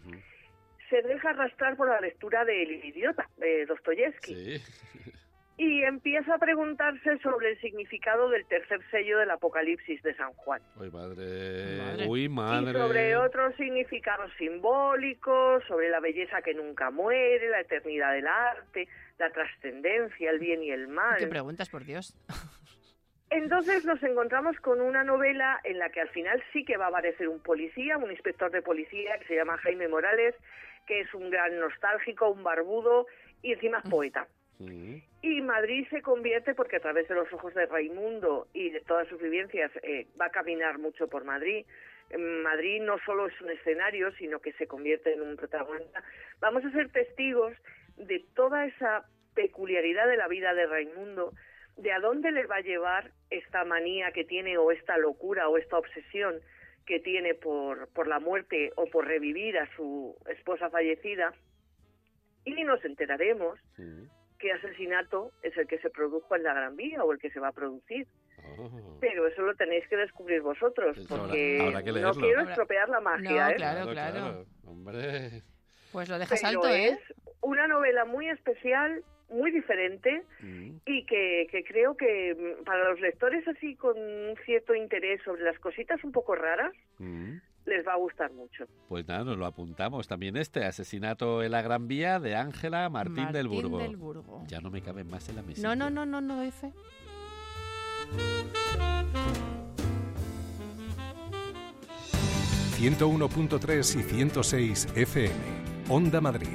se deja arrastrar por la lectura de El idiota, de Dostoyevsky. Sí. Y empieza a preguntarse sobre el significado del tercer sello del Apocalipsis de San Juan. ¡Uy, madre! ¡Uy, madre! Y sobre otros significados simbólicos, sobre la belleza que nunca muere, la eternidad del arte, la trascendencia, el bien y el mal. ¿Qué preguntas, por Dios? Entonces nos encontramos con una novela en la que al final sí que va a aparecer un policía, un inspector de policía que se llama Jaime Morales, que es un gran nostálgico, un barbudo y encima es poeta. Y Madrid se convierte, porque a través de los ojos de Raimundo y de todas sus vivencias va a caminar mucho por Madrid. Madrid no solo es un escenario, sino que se convierte en un protagonista. Vamos a ser testigos de toda esa peculiaridad de la vida de Raimundo, de a dónde le va a llevar esta manía que tiene o esta locura o esta obsesión que tiene por la muerte o por revivir a su esposa fallecida. Y nos enteraremos qué asesinato es el que se produjo en la Gran Vía o el que se va a producir. Pero eso lo tenéis que descubrir vosotros, Pues porque habrá que no leerlo. quiero estropear la magia, No, claro. Hombre. Pues lo dejas Pero alto, ¿eh? es una novela muy especial, muy diferente, y que creo que para los lectores así con un cierto interés sobre las cositas un poco raras, les va a gustar mucho. Pues nada, nos lo apuntamos. También Asesinato en la Gran Vía, de Ángela Martín del Burgo. Ya no me caben más en la mesita. No doy fe. ...101.3 y 106 FM. Onda Madrid.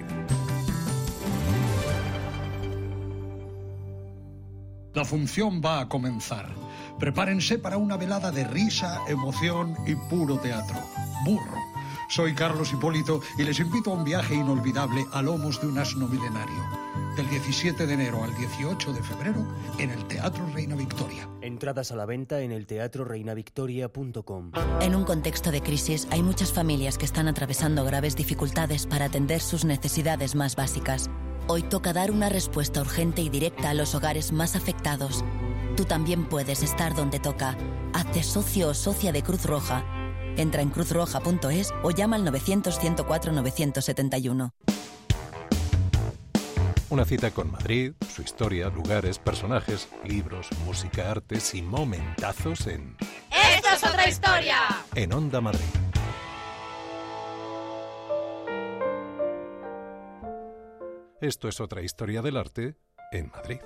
La función va a comenzar. Prepárense para una velada de risa, emoción y puro teatro. Burro. Soy Carlos Hipólito y les invito a un viaje inolvidable a lomos de un asno milenario. Del 17 de enero al 18 de febrero en el Teatro Reina Victoria. Entradas a la venta en elteatroreinavictoria.com. En un contexto de crisis hay muchas familias que están atravesando graves dificultades para atender sus necesidades más básicas. Hoy toca dar una respuesta urgente y directa a los hogares más afectados. Tú también puedes estar donde toca. Hazte socio o socia de Cruz Roja. Entra en cruzroja.es o llama al 900-104-971. Una cita con Madrid, su historia, lugares, personajes, libros, música, artes y momentazos en... ¡Esto es otra historia! En Onda Madrid. Esto es otra historia del arte en Madrid.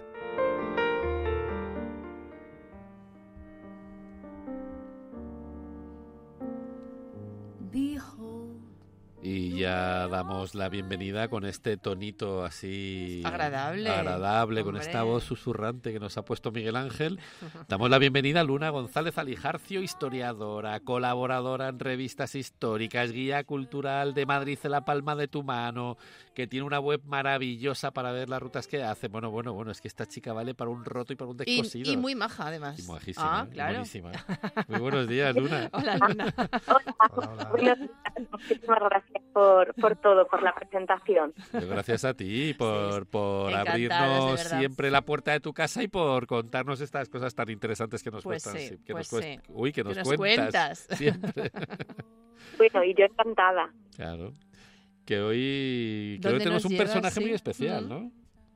Y ya damos la bienvenida con este tonito así... Agradable, con hombre. esta voz susurrante que nos ha puesto Miguel Ángel. Damos la bienvenida a Luna González Alijarcio, historiadora, colaboradora en revistas históricas, guía cultural de Madrid en la palma de tu mano, que tiene una web maravillosa para ver las rutas que hace. Bueno, es que esta chica vale para un roto y para un descosido. Y muy maja, además. Y majísima, claro. buenísima. Muy buenos días, Luna. Hola, Luna. Hola. Buenos días. Muchísimas gracias por todo, por la presentación. Gracias a ti por Encantadas, abrirnos de verdad. siempre la puerta de tu casa y por contarnos estas cosas tan interesantes que nos Pues cuentas. sí, Que pues nos sí. Uy, que Que nos nos cuentas. cuentas. Siempre. Bueno, y yo encantada. Claro. Que hoy ¿Dónde tenemos nos un llevas? personaje Sí. muy especial, ¿no?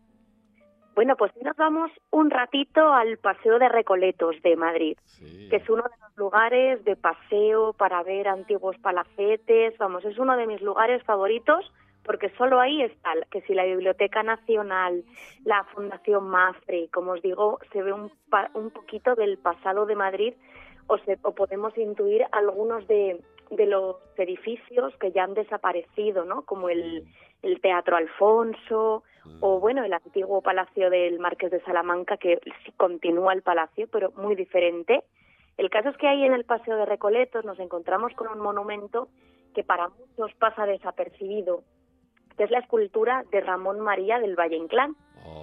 Bueno, pues hoy nos vamos un ratito al Paseo de Recoletos de Madrid, Sí. que es uno de los lugares de paseo para ver antiguos palacetes. Vamos, es uno de mis lugares favoritos porque solo ahí está, que si la Biblioteca Nacional, la Fundación Mafre, como os digo, se ve un poquito del pasado de Madrid o podemos intuir algunos de los edificios que ya han desaparecido, ¿no? Como el Teatro Alfonso o, bueno, el antiguo Palacio del Marqués de Salamanca, que sí continúa el palacio, pero muy diferente. El caso es que ahí en el Paseo de Recoletos nos encontramos con un monumento que para muchos pasa desapercibido, que es la escultura de Ramón María del Valle Inclán.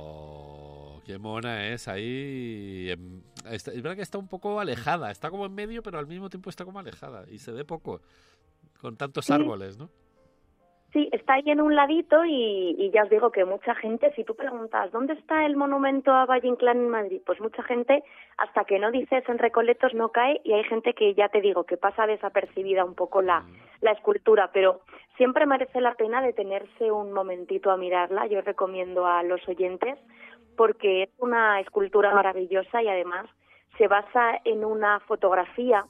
Oh, qué mona es ahí. Es verdad que está un poco alejada. Está como en medio, pero al mismo tiempo está como alejada. Y se ve poco, con tantos árboles, ¿no? Sí, está ahí en un ladito y ya os digo que mucha gente, si tú preguntas ¿dónde está el monumento a Valle Inclán en Madrid? Pues mucha gente, hasta que no dices en Recoletos, no cae, y hay gente que ya te digo que pasa desapercibida un poco la escultura, pero siempre merece la pena detenerse un momentito a mirarla. Yo recomiendo a los oyentes porque es una escultura maravillosa y además se basa en una fotografía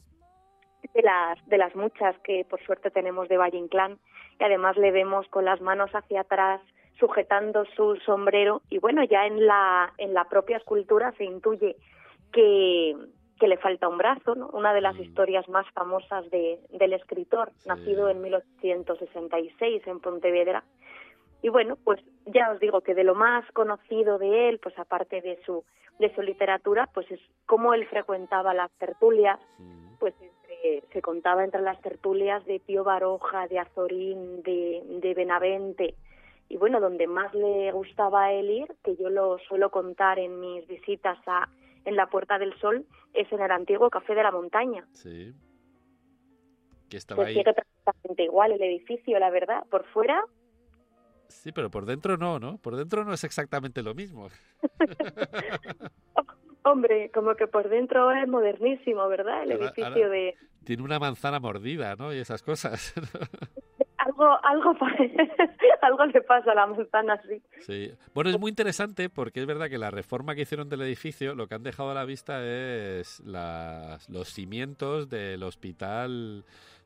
de las muchas que por suerte tenemos de Valle Inclán, y además le vemos con las manos hacia atrás sujetando su sombrero, y bueno, ya en la propia escultura se intuye que le falta un brazo, ¿no? Una de las historias más famosas del escritor, nacido en 1866 en Pontevedra. Y bueno, pues ya os digo que de lo más conocido de él, pues aparte de su literatura, pues es cómo él frecuentaba las tertulias, pues se contaba entre las tertulias de Pío Baroja, de Azorín, de Benavente, y bueno, donde más le gustaba a él ir, que yo lo suelo contar en mis visitas en la Puerta del Sol, es en el antiguo Café de la Montaña. Sí. Que estaba ahí. Sigue prácticamente igual el edificio, la verdad, por fuera. Sí, pero por dentro no, ¿no? Por dentro no es exactamente lo mismo. Hombre, como que por dentro es modernísimo, ¿verdad? El edificio de... Tiene una manzana mordida, ¿no? Y esas cosas. Algo le pasa a la manzana, sí. Sí. Bueno, es muy interesante porque es verdad que la reforma que hicieron del edificio lo que han dejado a la vista es los cimientos del hospital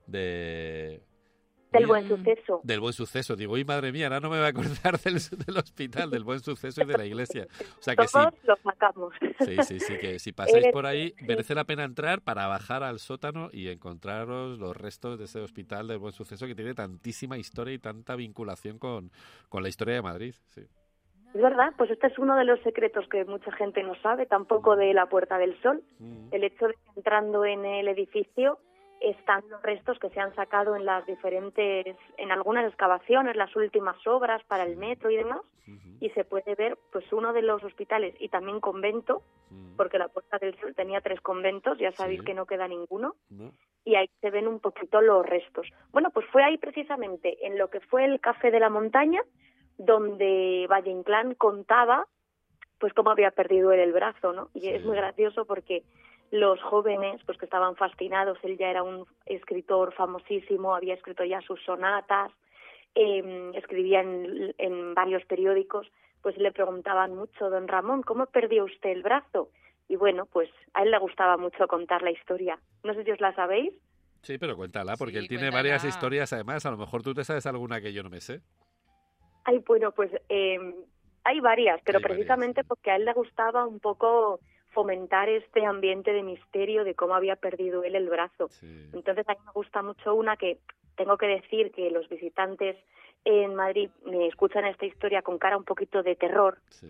del Buen Suceso. Del Buen Suceso. Digo, madre mía, ahora no me voy a acordar del hospital, del Buen Suceso y de la iglesia. O sea que todos lo sacamos. Sí, que si pasáis por ahí, merece la pena entrar para bajar al sótano y encontraros los restos de ese hospital del Buen Suceso que tiene tantísima historia y tanta vinculación con la historia de Madrid. Sí. Es verdad, pues este es uno de los secretos que mucha gente no sabe, tampoco de la Puerta del Sol. El hecho de que entrando en el edificio están los restos que se han sacado en algunas excavaciones, las últimas obras para el metro y demás, y se puede ver pues uno de los hospitales y también convento, porque la Puerta del Sol tenía 3 conventos, ya sabéis que no queda ninguno, y ahí se ven un poquito los restos. Bueno, pues fue ahí precisamente, en lo que fue el Café de la Montaña, donde Valle Inclán contaba pues cómo había perdido él el brazo, ¿no? Y es muy gracioso porque los jóvenes, pues que estaban fascinados, él ya era un escritor famosísimo, había escrito ya sus sonatas, escribía en varios periódicos, pues le preguntaban mucho, don Ramón, ¿cómo perdió usted el brazo? Y bueno, pues a él le gustaba mucho contar la historia. No sé si os la sabéis. Sí, pero cuéntala, porque él tiene varias historias, además, a lo mejor tú te sabes alguna que yo no me sé. Ay, bueno, pues hay varias, pero precisamente porque a él le gustaba un poco fomentar este ambiente de misterio de cómo había perdido él el brazo. Sí. Entonces a mí me gusta mucho una que tengo que decir que los visitantes en Madrid me escuchan esta historia con cara un poquito de terror. Sí.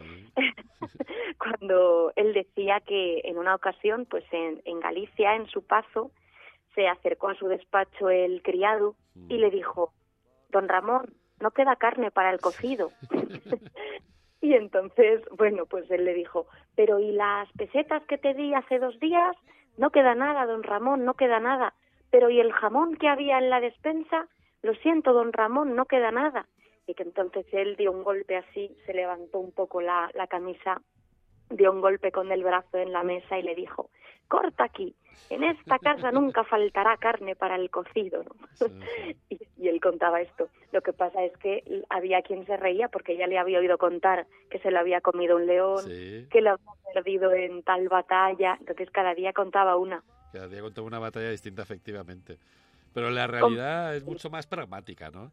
Cuando él decía que en una ocasión, pues en Galicia, en su paso, se acercó a su despacho el criado y le dijo, don Ramón, no queda carne para el cocido. Y entonces, bueno, pues él le dijo, pero ¿y las pesetas que te di hace 2 días? No queda nada, don Ramón, no queda nada. Pero ¿y el jamón que había en la despensa? Lo siento, don Ramón, no queda nada. Y que entonces él dio un golpe así, se levantó un poco la camisa, dio un golpe con el brazo en la mesa y le dijo, corta aquí, en esta casa nunca faltará carne para el cocido, ¿no? Sí. Y él contaba esto. Lo que pasa es que había quien se reía porque ya le había oído contar que se lo había comido un león, que lo había perdido en tal batalla, entonces cada día contaba una. Cada día contaba una batalla distinta, efectivamente. Pero la realidad es mucho más pragmática, ¿no?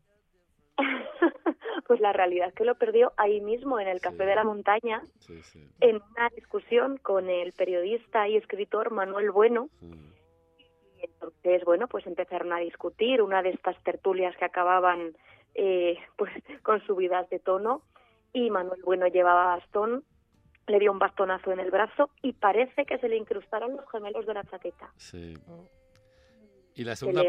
Pues la realidad es que lo perdió ahí mismo, en el Café de la Montaña, en una discusión con el periodista y escritor Manuel Bueno. Y entonces, bueno, pues empezaron a discutir una de estas tertulias que acababan pues con subidas de tono, y Manuel Bueno llevaba bastón, le dio un bastonazo en el brazo y parece que se le incrustaron los gemelos de la chaqueta. Sí. Y la segunda,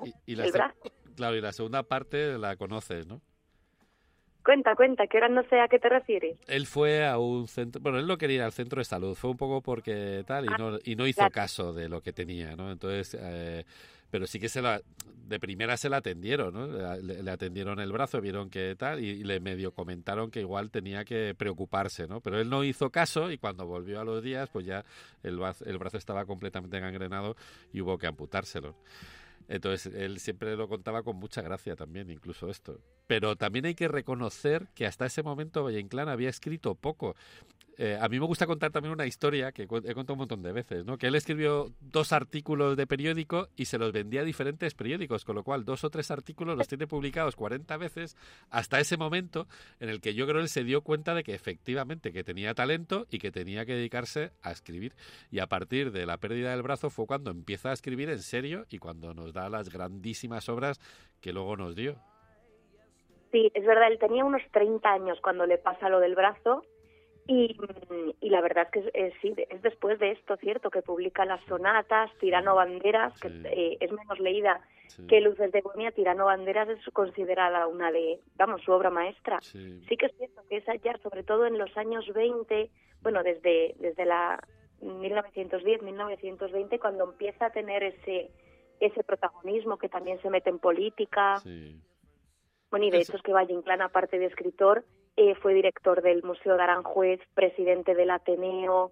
claro, y la segunda parte la conoces, ¿no? Cuenta, que ahora no sé a qué te refieres. Él fue a un centro, bueno, él no quería ir al centro de salud, fue un poco porque tal, y no hizo caso de lo que tenía, ¿no? Entonces, pero sí que de primera se la atendieron, ¿no? Le atendieron el brazo, vieron que tal, y le medio comentaron que igual tenía que preocuparse, ¿no? Pero él no hizo caso, y cuando volvió a los días, pues ya el brazo estaba completamente gangrenado y hubo que amputárselo. Entonces, él siempre lo contaba con mucha gracia también, incluso esto. Pero también hay que reconocer que hasta ese momento Valle Inclán había escrito poco. A mí me gusta contar también una historia que he contado un montón de veces, ¿no? Que él escribió 2 artículos de periódico y se los vendía a diferentes periódicos, con lo cual 2 o 3 artículos los tiene publicados 40 veces hasta ese momento en el que yo creo él se dio cuenta de que efectivamente que tenía talento y que tenía que dedicarse a escribir. Y a partir de la pérdida del brazo fue cuando empieza a escribir en serio y cuando nos da las grandísimas obras que luego nos dio. Sí, es verdad, él tenía unos 30 años cuando le pasa lo del brazo. Y la verdad es que sí, es después de esto, cierto, que publica las sonatas, Tirano Banderas, que es menos leída que Luces de Bohemia. Tirano Banderas es considerada una de, su obra maestra. Sí que es cierto que esa ya, sobre todo en los años 20, bueno, desde la 1910, 1920, cuando empieza a tener ese protagonismo, que también se mete en política. Bueno, y de hecho es que Valle Inclán, aparte de escritor, fue director del Museo de Aranjuez, presidente del Ateneo,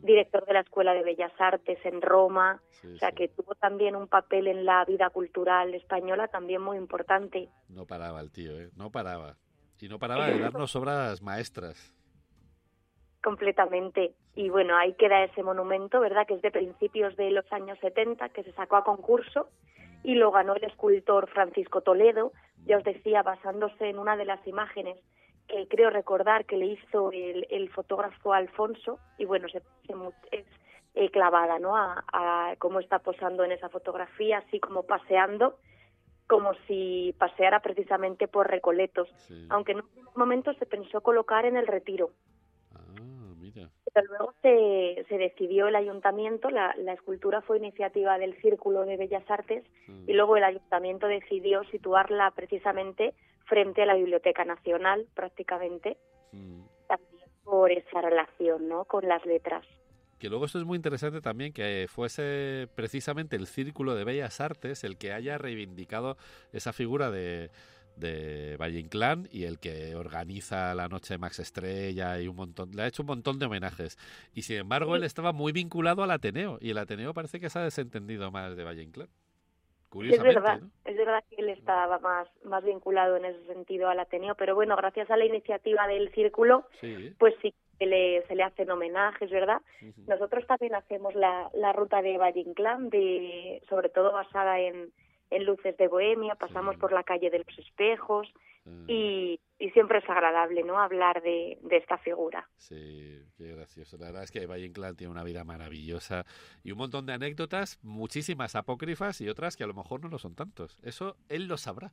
director de la Escuela de Bellas Artes en Roma, Sí, o sea sí. que tuvo también un papel en la vida cultural española también muy importante. No paraba el tío, ¿eh? No paraba. Y no paraba de darnos obras maestras. Completamente. Y bueno, ahí queda ese monumento, ¿verdad?, que es de principios de los años 70, que se sacó a concurso y lo ganó el escultor Francisco Toledo, ya os decía, basándose en una de las imágenes que creo recordar que le hizo el fotógrafo Alfonso, y bueno, es clavada, ¿no?, a cómo está posando en esa fotografía, así como paseando, como si paseara precisamente por Recoletos, Sí. aunque en un momento se pensó colocar en el Retiro. Mira. Pero luego se decidió el ayuntamiento, la escultura fue iniciativa del Círculo de Bellas Artes, y luego el ayuntamiento decidió situarla precisamente frente a la Biblioteca Nacional, prácticamente, también por esa relación, ¿no?, con las letras. Que luego esto es muy interesante también, que fuese precisamente el Círculo de Bellas Artes el que haya reivindicado esa figura de Valle Inclán y el que organiza la noche de Max Estrella y le ha hecho un montón de homenajes. Y sin embargo, él estaba muy vinculado al Ateneo, y el Ateneo parece que se ha desentendido más de Valle Inclán. Curiosamente, ¿no? Es verdad que él estaba más vinculado en ese sentido al Ateneo, pero bueno, gracias a la iniciativa del Círculo, Sí. pues sí que se le hacen homenajes, ¿verdad? Nosotros también hacemos la ruta de Valle Inclán, sobre todo basada en luces de Bohemia, pasamos por la calle de los Espejos, y siempre es agradable, ¿no?, hablar de esta figura. Sí, qué gracioso. La verdad es que Valle Inclán tiene una vida maravillosa y un montón de anécdotas, muchísimas apócrifas y otras que a lo mejor no lo son tantos. Eso él lo sabrá.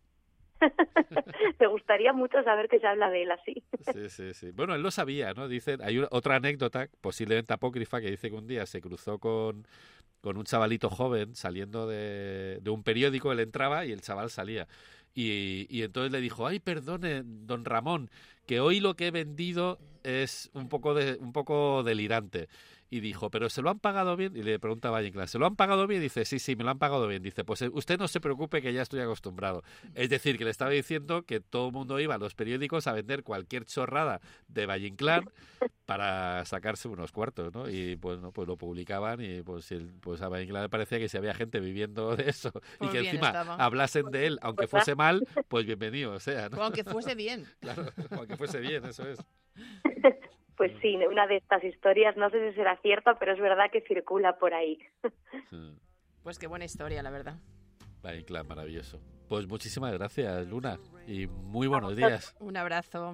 Me gustaría mucho saber que se habla de él así. Sí. Bueno, él lo sabía, ¿no? Dicen, hay otra anécdota, posiblemente apócrifa, que dice que un día se cruzó con un chavalito joven saliendo de un periódico. Él entraba y el chaval salía. Y entonces le dijo: ay, perdone, don Ramón, que hoy lo que he vendido es un poco delirante. Y dijo: ¿pero se lo han pagado bien? Y le pregunta a Valle Inclán: ¿se lo han pagado bien? Y dice: sí, me lo han pagado bien. Dice: pues usted no se preocupe, que ya estoy acostumbrado. Es decir, que le estaba diciendo que todo el mundo iba a los periódicos a vender cualquier chorrada de Valle Inclán para sacarse unos cuartos, ¿no? Y pues lo publicaban, y pues a Valle Inclán le parecía que si había gente viviendo de eso y que encima hablasen de él, aunque fuese mal, pues bienvenido sea, ¿no? O aunque fuese bien. Claro, aunque fuese bien, eso es. Pues sí, una de estas historias, no sé si será cierta, pero es verdad que circula por ahí. Pues qué buena historia, la verdad. Valle Inclán, maravilloso. Pues muchísimas gracias, Luna, y muy buenos días. Un abrazo.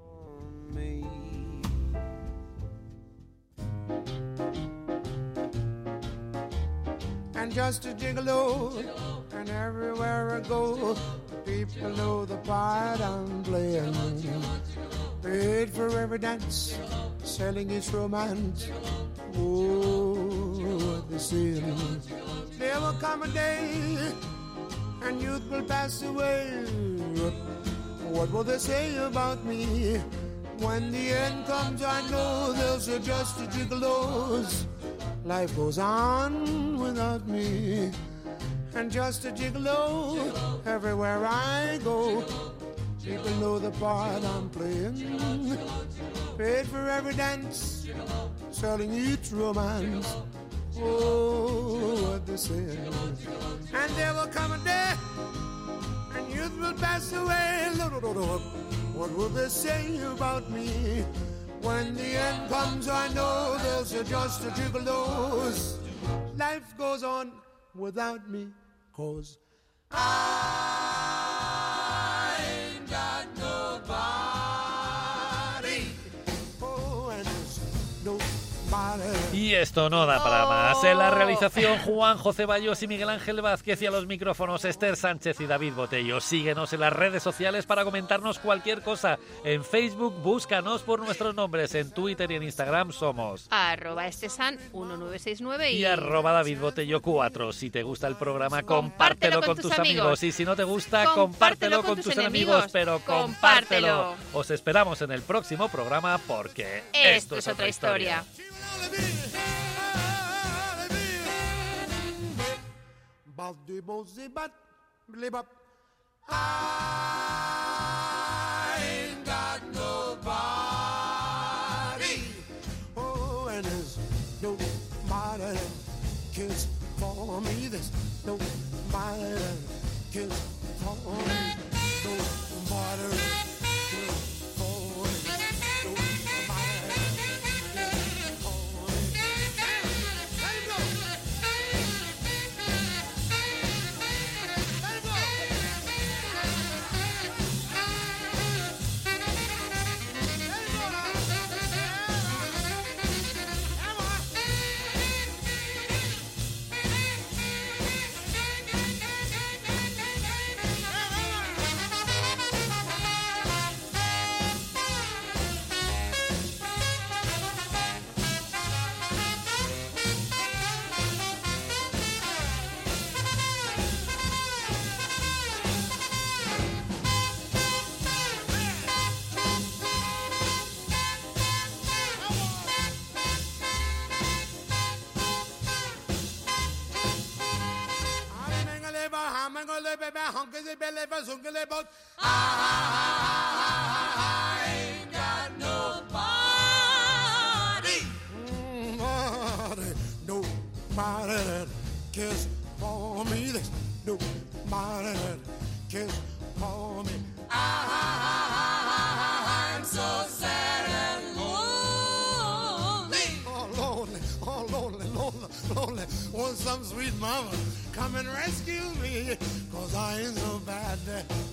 And just a gigolo, and everywhere I go, people know the part I'm playing. Paid for every dance, selling its romance. Oh, what they say. There will come a day, and youth will pass away. What will they say about me? When the end comes, I know they'll say just a gigolos. Life goes on without me, and just a gigolo everywhere I go. People know the part I'm playing. Paid for every dance, selling each romance. Oh, what they say. And there will come a day, and youth will pass away. What will they say about me? When the end comes, I know there's just a gigolos. Life goes on without me, 'cause I ain't got nobody. Oh, and there's nobody. Y esto no da para más. En la realización, Juan José Bayos y Miguel Ángel Vázquez, y a los micrófonos, Esther Sánchez y David Botello. Síguenos en las redes sociales para comentarnos cualquier cosa. En Facebook, búscanos por nuestros nombres. En Twitter y en Instagram somos @estesan1969 y @DavidBotello4. Si te gusta el programa, compártelo con tus amigos. Y si no te gusta, compártelo con tus enemigos, pero compártelo. Os esperamos en el próximo programa, porque esto es otra historia. I ain't got nobody. Oh, and there's nobody kiss for me. There's nobody kiss for me. Nobody kiss for me. I ain't got nobody. Nobody that cares for me. There's nobody that cares for me. I'm so sad and lonely. Oh, lonely, oh, lonely, lonely, lonely. Want some sweet mama come and rescue me, 'cause I ain't so bad.